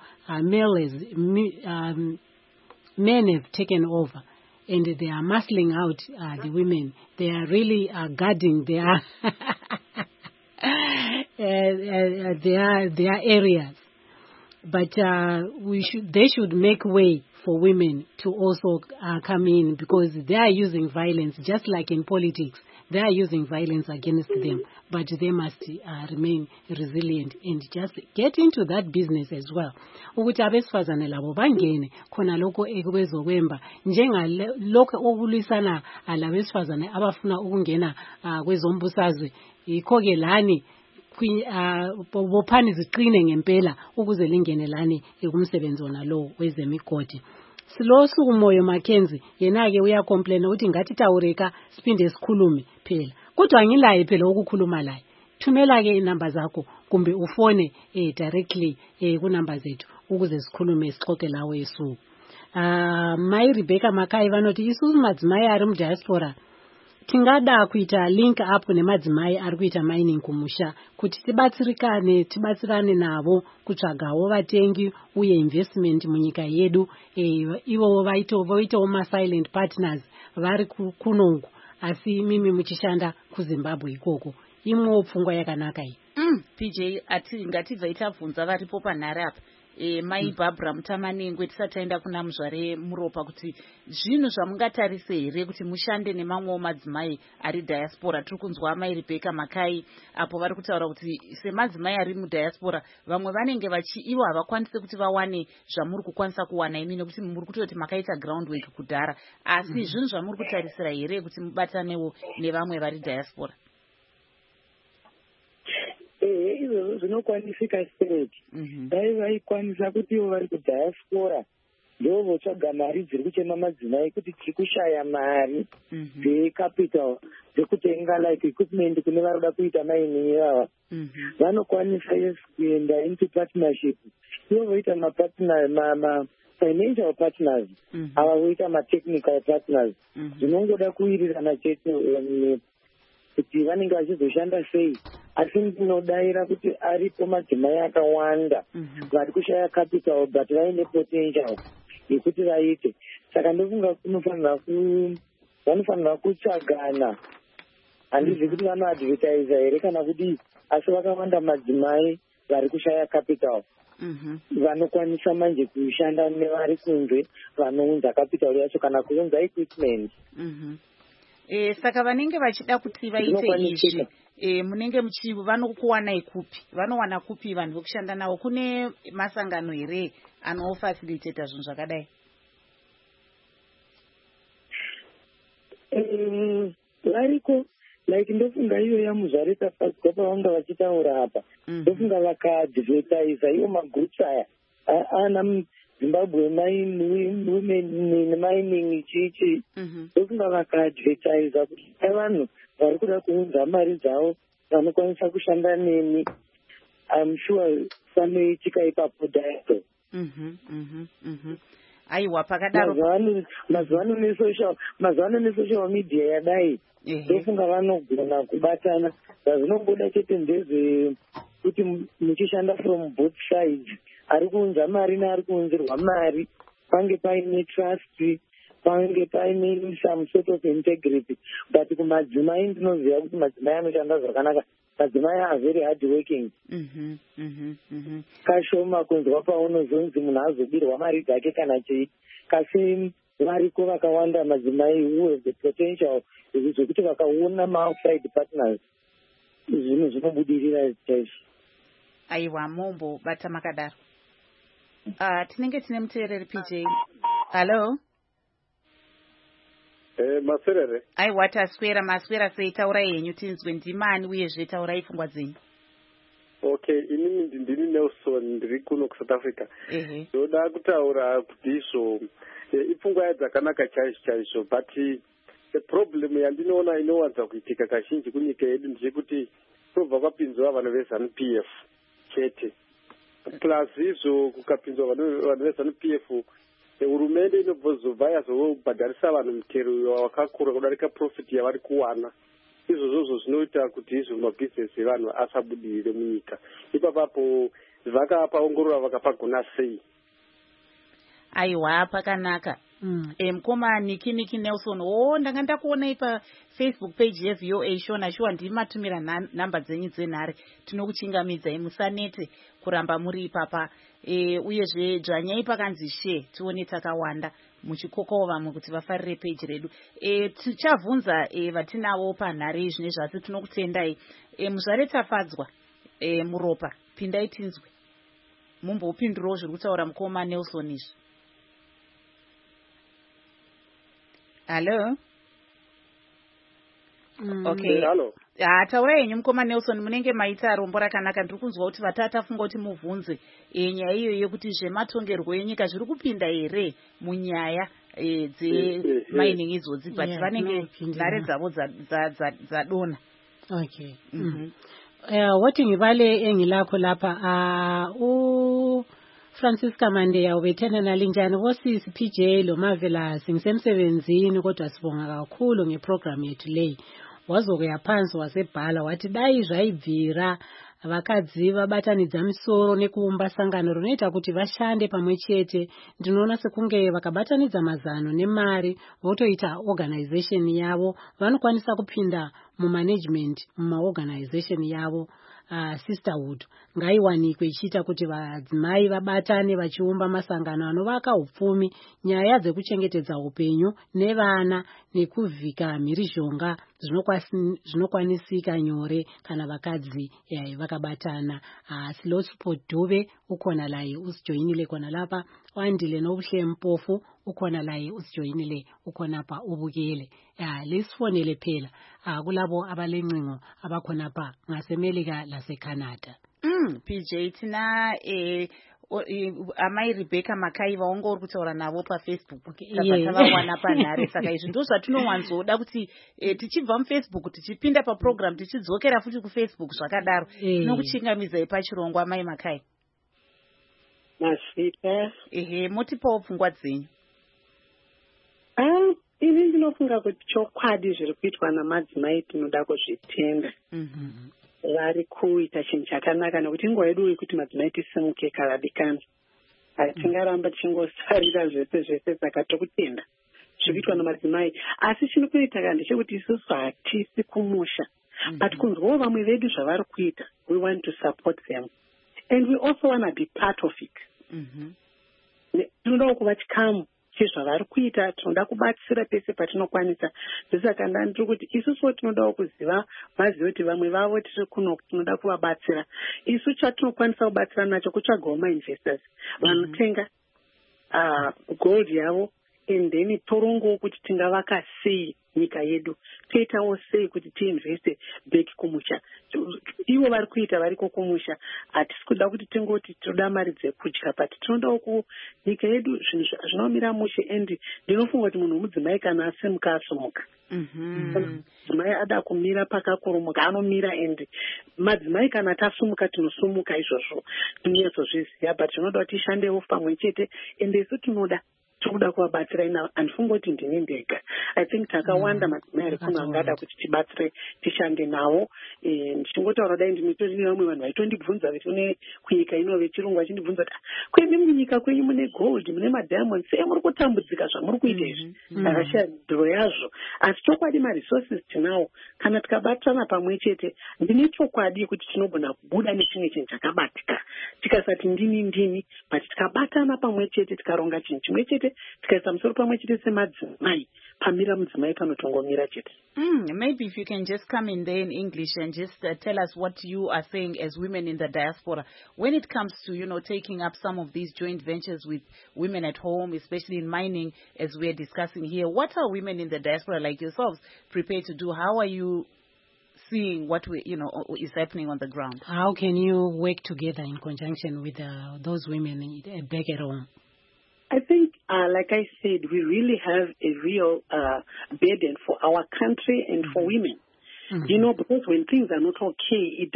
men have taken over and they are muscling out the women. They are really guarding their their areas, but they should make way for women to also come in, because they are using violence just like in politics. They are using violence against them, but they must remain resilient and just get into that business as well. Ukuthi abesifazane labo bangene khona lokho ekwezokwemba njengalokho okulisana labesifazane abafuna ukungena kwezombusazwe. Ikho-ke lani bophani ziqine ngempela ukuze lingene lani kumsebenzi wona lo wezemigodi. Silo Sukumoyo Mackenzie yena-ke uyacomplaina ukuthi ngathi tawureka siphinde sikhulume phela. Kodwa ngilaye phela ukukhuluma laye. Thumela-ke inamba zakho kumbe ufone directly kunamba zethu ukuze sikhulume sixoxe lawe esuku. Mai Rebecca Makai vanoti isusu madzimai ari mudiaspora tingada kuita link up nemadzimai ari kuita mining kumusha kuti tibatsirane navo kutsvagawo vatengi uye investment munyika yedu. Ivo vaitawo ma-silent partners vari kunongo, asi mimi muchishanda kuZimbabwe ikoko. Imwewo pfungwa yakanaka iyi. PJ ngativha tabvunza varipo panhare apa. Mai Barbara Mutamanengwe tisataenda kuna Muzvare Muropa kuti zvinhu zvamungatarise here kuti mushande nemamwewo madzimai ari diaspora. Tiri kunzwa Mai Rebecca Makai apo vari kutaura kuti semadzimai ari mudiaspora vamwe vanenge ivo havakwanisi kuti vawane zvamuri kukwanisa kuwana imi nekuti muri kutoti makaita groundwork kudhara, asi zvinhu zvamuri kutarisira here kuti mubatanewo nevamwe vari diaspora. Izvozvo zvinokwanisika straight. Dai vaikwanisa kuti ivo vari kudiaspora ndovotsvaga mari dziri kuchema madzimai kuti tiri kushaya mari dzecapital dzekutenga like equipment kune vari kuda kuita mining ivava. Vanokwanisa yes kuenda into partnership, ivo voita financial partners, ava voita technical partners. Zvinongoda kuwirirana chete kuti vanenge vachizoshanda sei, asi ndinodaira kuti aripo madzimai akawanda vari kushaya capital but vaine potential yekuti vaite. Saka ndofunga vanofanira kutsvagana, handizi kuti vanoadvertisa here kana kuti, asi vakawanda madzimai vari kushaya capital vanokwanisa manje kushanda nevari kunze vanounza capital yacho kana kuunza equipment. Saka vanenge vachida kuti vaite izvi munenge vanokuwanai kupi, vanowana kupi vanhu vokushanda navo? Kune masangano here anofacilitata zvinhu zvakadai? Variko like ndofunga iyo yamuzvareta fazwa pavanga vachitaura apa, ndofunga vakaadvertisa iwo magroups aya ana Zimbabwe women mining chichi, ndofunga vakaadvertisa kuti vanhu vari kuda kuunza mari dzavo vanokwanisa kushanda neni. I'm sure sanoitika ipapo daito. Aiwa, pakadaro mazuano nesocial media yadai, ndofunga vanogona kubatana. Zvinongoda chete ndezve kuti muchishanda from both sides, ari kuunza mari neari kuunzirwa mari, pange paine trust, pange paine some sort of integrity. But kumadzimai ndinoziva kuti madzimai anoshanda zvakanaka. Madzimai are very hard working. Kashoma kunzwa paunozonzi munhu azobirwa mari dzake kana chii, kasi variko vakawanda madzimai who have the potential zvekuti vakaona ma-outside partners zvinhu zvinobudirira chaizvo. Aiwa, mombo bata makadaro. Tinenge tine muteereri PJ. Hello. Maserere. Aiwa, maswera sei? Taurai henyu tinzwe, ndimani uyezve taurai pfungwa dzenyu. Okay, inini ndini Nelson, ndiri kuno kuSouth Africa. Ndoda kutaura kuti izvo ipfungwa dzakanaka chaizvo, but the problem yandinoona inowanza kuitika kazhinji kunyika yedu ndechekuti kubva kwapinzwa vanhu veZANU-PF chete, plus izvo kukapinzwa vanhu veZANU-PF, hurumende inobvozobva yazobhadharisa vanhu mutero wakakura kudarika profit yavari kuwana. Izvozvo zvinoita kuti izvo mabhizinesi evanhu asabudirire munyika. Ipapapo vakapaongorora vakapagona sei? Aiwa, pakanaka. Mukoma Niki Nelson, ndanga ndakuonai paFacebook page yeVOA Shona, shuwa ndimatumira namba dzenyu dzenhare, tinokuchingamidzai, musanete kuramba muri ipapa. Uyezve dzvanyai pakanzi share, tione takawanda muchikokawo vamwe kuti vafarire page redu. Tichavunza vatinavo panhare zvine zvasi, tinokutendai. Muzvaretafadzwa muropa, pindai tinzwe mumbopindurawo zviri kutaura mukoma Nelson izvi. Hello. Okay. Hello. Taurai henyu mukoma Nelson, munenge maita rombo rakanaka. Ndiri kunzwa kuti vatatafunga kuti muvhunze nyaya iyoyo kuti zvematongerwo enyika zviri kupinda here munyaya dzemining idzodzi, but vanenge nhare dzavo dzadona. Okay. Woti ngibale engilakho lapha Francisca Mandeya ubethena nalinjani vosisi PJ lo Marvelous, ngisemsebenzini kodwa sibonga kakhulu ngeprogram yethu leyi. Wazokuya phansi wasebhala wathi dai zvaibvira vakadzi vabatanidza misoro nekuumba sangano rinoita kuti vashande pamwe chete. Ndinoona sekunge vakabatanidza mazano nemari votoita organization yavo, vanokwanisa kupinda mumanagement mumaorganization yavo. Sisterhood ngaiwanikwe ichiita kuti vadzimai vabatane vachiumba masangano anovaka upfumi, nyaya dzekuchengetedza upenyu nevana nekuvhika mhirizhonga zvinokwanisika nyore kana vakadzi vakabatana. Silospo Dube ukhona laye usijoyinile khona lapha, wandile nobuhle mpofu ukhona laye usijoyinile ukhona pa ubukele. Lisifonele phela kulabo abalencingo abakhona pa ngasemelika laseCanada. PJ tina amai Rebecca Makai vaonga uri kutaura navo paFacebook tabva tavawana panhare. Saka izvi ndo zvatinowanzoda kuti tichibva muFacebook tichipinda paprogram tichidzokera futi kuFacebook zvakadaro. Tinokuchingamizai pachirongwa amai Makai. Masvika. Motipawo pfungwa dzenyu. Ini ndinofunga kuti chokwadi zviri kuitwa namadzimai tinoda kuzvitenda. Vari kuita chinhu chakanaka nekuti nguva yedu yekuti madzimai tisimuke karadikana. Hatingaramba tichingosarira zvese saka tokutenda zviri kuitwa namadzimai. Asi chinokuita kandi chekuti isusu hatisi kumusha. But kunzwawo vamwe vedu zvavari kuita, we want to support them. And we also want to be part of it. Tinoda kuva chikamu chezvavari kuita, tinoda kubatsira pese patinokwanisa. Saka ndandiri kuti isusu tinodawo kuziva vazive kuti vamwe vavo tiri kuno tinoda kuvabatsira. Isu chatinokwanisa kubatsira nacho kutsvagawo mainvestors vanotenga gold yavo, and then torongowo kuti tingavaka sei nyika yedu, toitawo sei kuti tiinveste back kumusha. Ivo vari kuita variko kumusha. Hatisi kuda kuti tingoti tinoda mari dzekudya, but tinodawo nyika yedu zvinhu zvinomira mushe. And ndinofunga kuti munhu mudzimai kana asimuka asumuka. Mudzimai ada kumira pakakurumuka anomira, and madzimai kana tasumuka tinosumuka izvozvo tinyatsoziziva. But tinoda kuti tishandewo pamwe chete, and isu tinoda kuvabatsira. Ina handifunga kuti ndini ndega. I think takawanda madzimai ari kuno angada kuti tibatsire tishande nawo. Ndichingotaura dai ndinotori nevamwe vanhu vaitondibvunza vetone kunyika ino vechirungu vachindibvunza kuti kwendi munyika kwenyu mune gold mune madiamonds sei muri kutambudzika zvamuri kuita izvi. Akashaya dhiro yazvo. Asi chokwadi maresources tinawo, kana tikabatsirana pamwe chete ndine chokwadi kuti tinogona kubuda nechimwe chinhu chakabatika. Tikasati ndini but tikabatana pamwe chete tikaronga chinhu chimwe chete tikaisa musoro pamwe chete semadzimai, pamira mudzimai panotongomira chete. Maybe if you can just come in there in English and just tell us what you are saying as women in the diaspora when it comes to, taking up some of these joint ventures with women at home, especially in mining, as we are discussing here. What are women in the diaspora like yourselves prepared to do? How are you seeing what is happening on the ground? How can you work together in conjunction with those women back at home? I think, like I said, we really have a real burden for our country and for women. Because when things are not okay,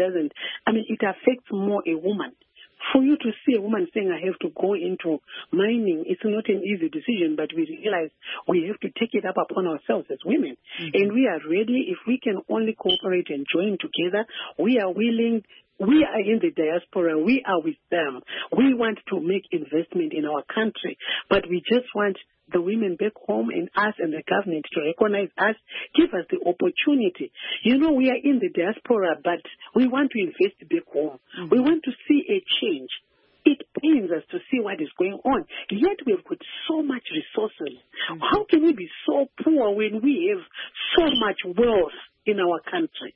it affects more a woman. For you to see a woman saying, I have to go into mining, it's not an easy decision, but we realize we have to take it up upon ourselves as women. And we are ready. If we can only cooperate and join together, we are willing. We are in the diaspora. We are with them. We want to make investment in our country, but we just want the women back home and us and the government to recognize us, give us the opportunity. We are in the diaspora, but we want to invest back home. We want to see a change. It pains us to see what is going on. Yet we have got so much resources. How can we be so poor when we have so much wealth in our country?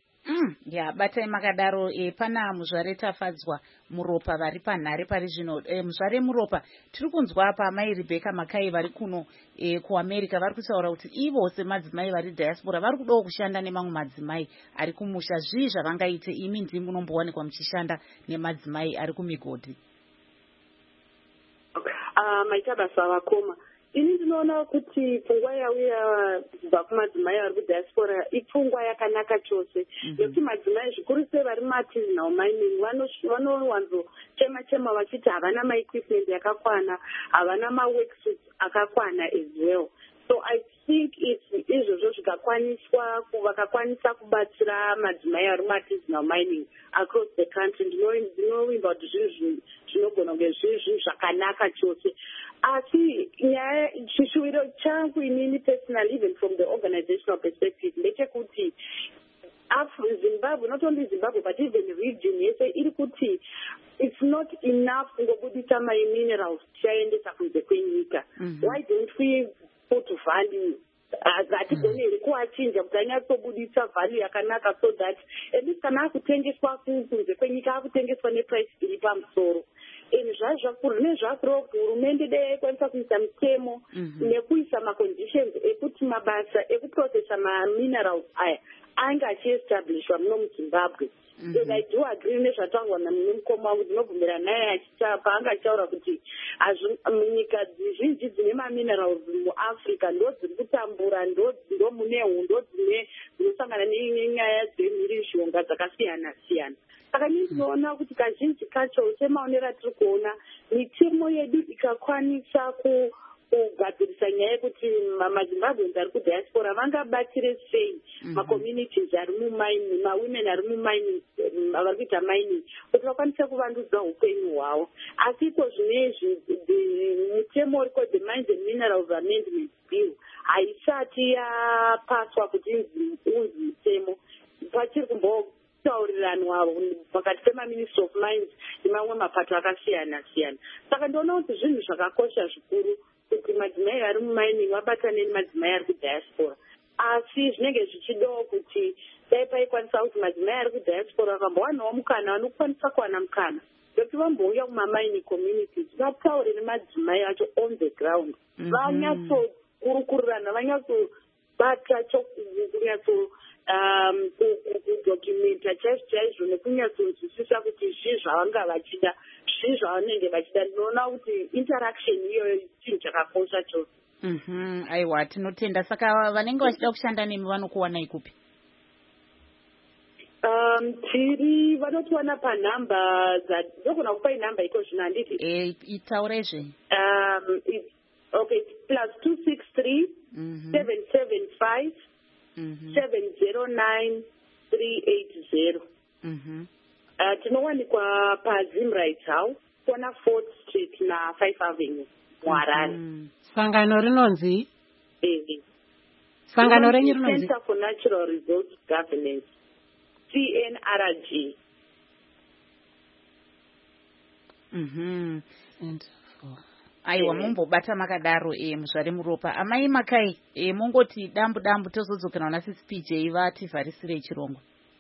Batai makadaro pana muzvare tafadzwa muropa vari panhare pari zvino muzvare muropa tiri kunzwa apa mai Rebecca Makai vari kuno kuAmerica vari kutaura kuti ivo semadzimai vari diaspora vari kudawo kushanda nemamwe madzimai ari kumusha. Zvii zvavangaite imi ndimi munombowanikwa muchishanda nemadzimai ari kumigodhi? Maita basa vakoma. Ini ndinoona kuti pfungwa yauya kubva kumadzimai vari kudiaspora ipfungwa yakanaka chose, nekuti madzimai zvikuru sei vari muartisanal mining vanowanzochema vachiti havana maequipment yakakwana, havana maworksuits akakwana as well. So I think izvozvo zvikakwaniswa vakakwanisa kubatsira madzimai ari muartisanal mining across the country, ndinovimba kuti zvinhu zvinogona kunge zvinhu zvakanaka chose. Asi nyaya chishuwiro changu inini personal, even from the organizational perspective, ndechekuti Zimbabwe, not only Zimbabwe but even region yese iri kuti it's not enough kungobudisa minerals tichaendesa kunze kwenyika. Why don't we put value? Hatigoni kuachinja kuti anyatsobudisa value yakanaka, so that at least kana akutengeswa kunze kwenyika akutengeswa neprice iri pamusoro. Zvazvakuru hurumende dei kwanisa kuisa mitemo nekuisa maconditions ekuti mabasa ekuprocessa maminerals aya ainge achiestablishwa muno muzimbabwe. So I do agree nezvataurwa nemukoma wangu, ndinobvumirana naye paanga achitaura kuti nyika zhinji dzine maminerals muafrica ndo dziri kutambura, ndo munehu, ndo dzinosangana nenyaya dzemhirizhonga dzakasiyana siyana. Saka ndinoona kuti kazhinji kacho semaonero atiri kuona mitemo yedu ikakwanisa kugadzirisa nyaya yekuti mazimbabweans ari kudiaspora vangabatire sei macommunities ari mumining, mawomen ari mumining, vari kuita mining, kuti vakwanise kuvandudza upenyu hwavo. Asi iko zvinezvi mutemo uriko the Mines and Minerals Amendment Bill haisati yapaswa kuti unzi mutemo, pachiri kumbotauriranwa pakati pemaministry of mines nemamwe mapato akasiyana siyana. Saka ndinoona kuti zvinhu zvakakosha zvikuru kuti madzimai ari mumining vabatane nemadzimai ari kudiaspora, asi zvinenge zvichidawo kuti dai paikwanisa kuti madzimai ari kudiaspora vakambowanawo mukana, vanokwanisa kuwana mukana kuti vambouya kumamining communities vataure nemadzimai acho on the ground, vanyatsokurukurirana, vanyatsobata kudocumenta chaizvo nekunyatsonzwisisa kuti zvii zvavanga vachida, zvii zvavanenge vachida. Ndinoona kuti interaction iyoyo chinhu chakakosha chose. Aiwa, tinotenda. Saka vanenge vachida kushanda nemi vanokuwanai kupi? Tiri vanotiwana panhamba ndogona kupa inhamba iko zvino handiti itaurezve. Okay, +263 775 709 380. Tinowanikwa paZim Rights House, kona 4th Street na 5th Avenue muHarare. Sangano rinonzi? Sangano renyu rinonzi? Center for Natural Resource Governance, CNRG. Aiwa, mumbobata makadaro muzvare muropa. Amai Makai, mungoti dambu tozodzokera na sisi PJ vativharisire chirongwa.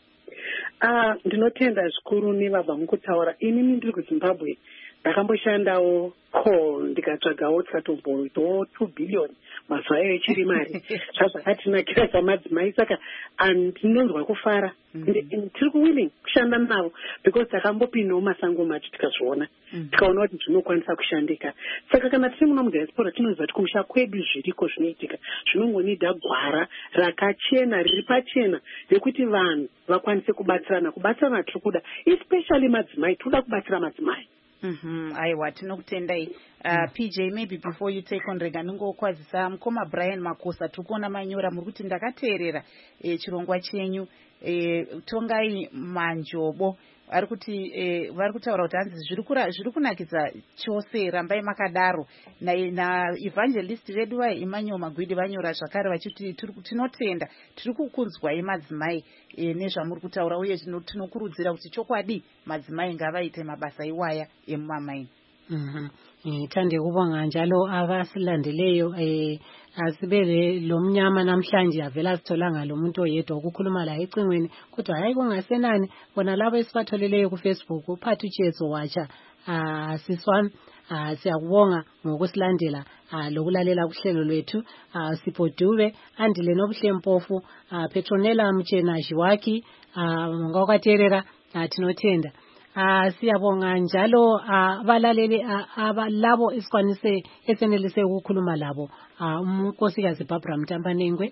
Ndinotenda zvikuru nevabva mukutaura. Inini ndiri kuZimbabwe ndakamboshandawo coal, ndikatsvagawo tikatomboitawo 2 billion mazuva ayo echiri mari. Zvazvakatinakira samadzimai, saka ndinonzwa kufara. Tiri willing kushanda navo because takambopindawo masango macho tikazviona, tikaona kuti zvinokwanisa kushandika. Saka kana tiri muno mudiaspora tinoziva kuti kumusha kwedu zviriko zvinoitika zvinongonida gwara rakachena, riri pachena, rekuti vanhu vakwanise kubatsirana tiri kuda, especially madzimai, toda kubatsira madzimai. Aiwa, tinokutendai. PJ, maybe before you take on rega ningokwazisa mukoma Brian Makosa, tikuona manyora muri kuti ndakateerera chirongwa chenyu, tongai manjobo vari kutaura kuti hanzi zviri kunakidza chose, rambai makadaro. Na evangelist vedu Emmanuel Magwidi vanyora zvakare vachiti tinotenda, tiri kukunzwai madzimai nezvamuri kutaura, uye tinokurudzira kuti chokwadi madzimai ngavaite mabasa iwaya emumamaini. Thande kubonga njalo abasilandeleyo asibele lo mnyama namhlanje avela sitholanga lo muntu oyedwa ukukhuluma la ecingweni, kodwa hayi kungasenani bona labo esibatholeleyo ku Facebook uphathu Jesu wacha siswana. Siyakubonga ngokusilandela lokulalela kuhlelo lwethu. Sipho Dube, Andile Nobuhle Mpofu, Petronella Mchena Jiwaki, ngokwaterera tinotenda. Siyabonga njalo abalaleli abalabo esikwanise esenelise ukukhuluma labo, unkosikazi Barbara Mtambanengwe,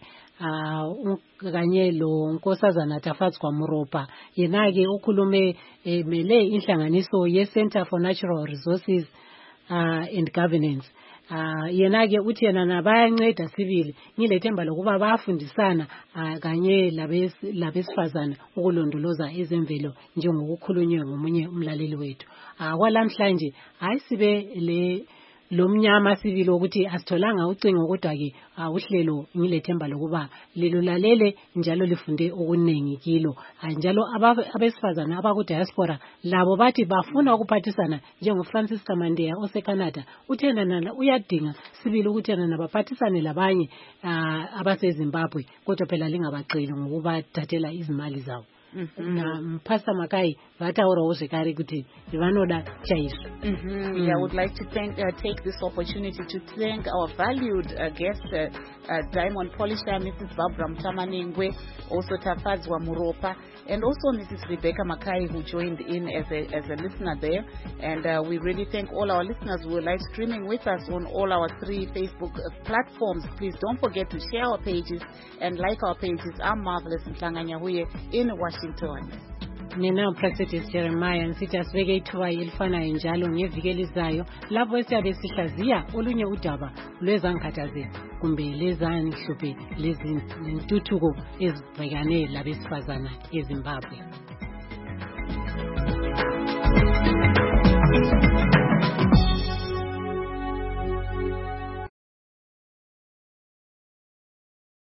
kanye lo nkosazana Tafatswa Muropa, yena ke ukhulume mele inhlanganiso ye Center for Natural Resources and Governance. Yena ke uthi yena nabayanceda sibili, ngilethemba lokuba bayafundisana kanye labesifazana ukulondoloza ezemvelo njengokukhulunywe ngomunye umlaleli wethu. Kwalamhlanje hayi sibe lo mnyama sibili ukuthi asitholanga ucingo, kodwa ke uhlelo ngilethemba lokuba lilulalele njalo lifunde okuningi kilo. Njalo abesifazana abaku diaspora labo bathi bafuna ukuphathisana, njengo Francis Kamandea oseCanada uthena nana uyadinga sibili ukuthi yena nabaphathisane labanye abaseZimbabwe, kodwa phela lingabaqeli ngokuba thathela izimali zawo. Pastor Makai vataurawo zvekare kuti vanoda chaizvo. I would like to take this opportunity to thank our valued guest, Diamond Polisher, Mrs. Barbara Mtamanengwe, also Tafadzwa Muropa, and also Mrs. Rebecca Makai, who joined in as a listener there. And we really thank all our listeners who are live streaming with us on all our 3 Facebook platforms. Please don't forget to share our pages and like our pages. I'm Marvelous Mtlanganyahuye in Washington. Nina Praxis Jeremiah nsithi asibeke ithuba elifanayo njalo ngeviki elizayo lapho esiyabe sihlaziya olunye udaba lwezangikhathazelo kumbe lezangihluphe lezintuthuko ezibhekane labesifazana eZimbabwe.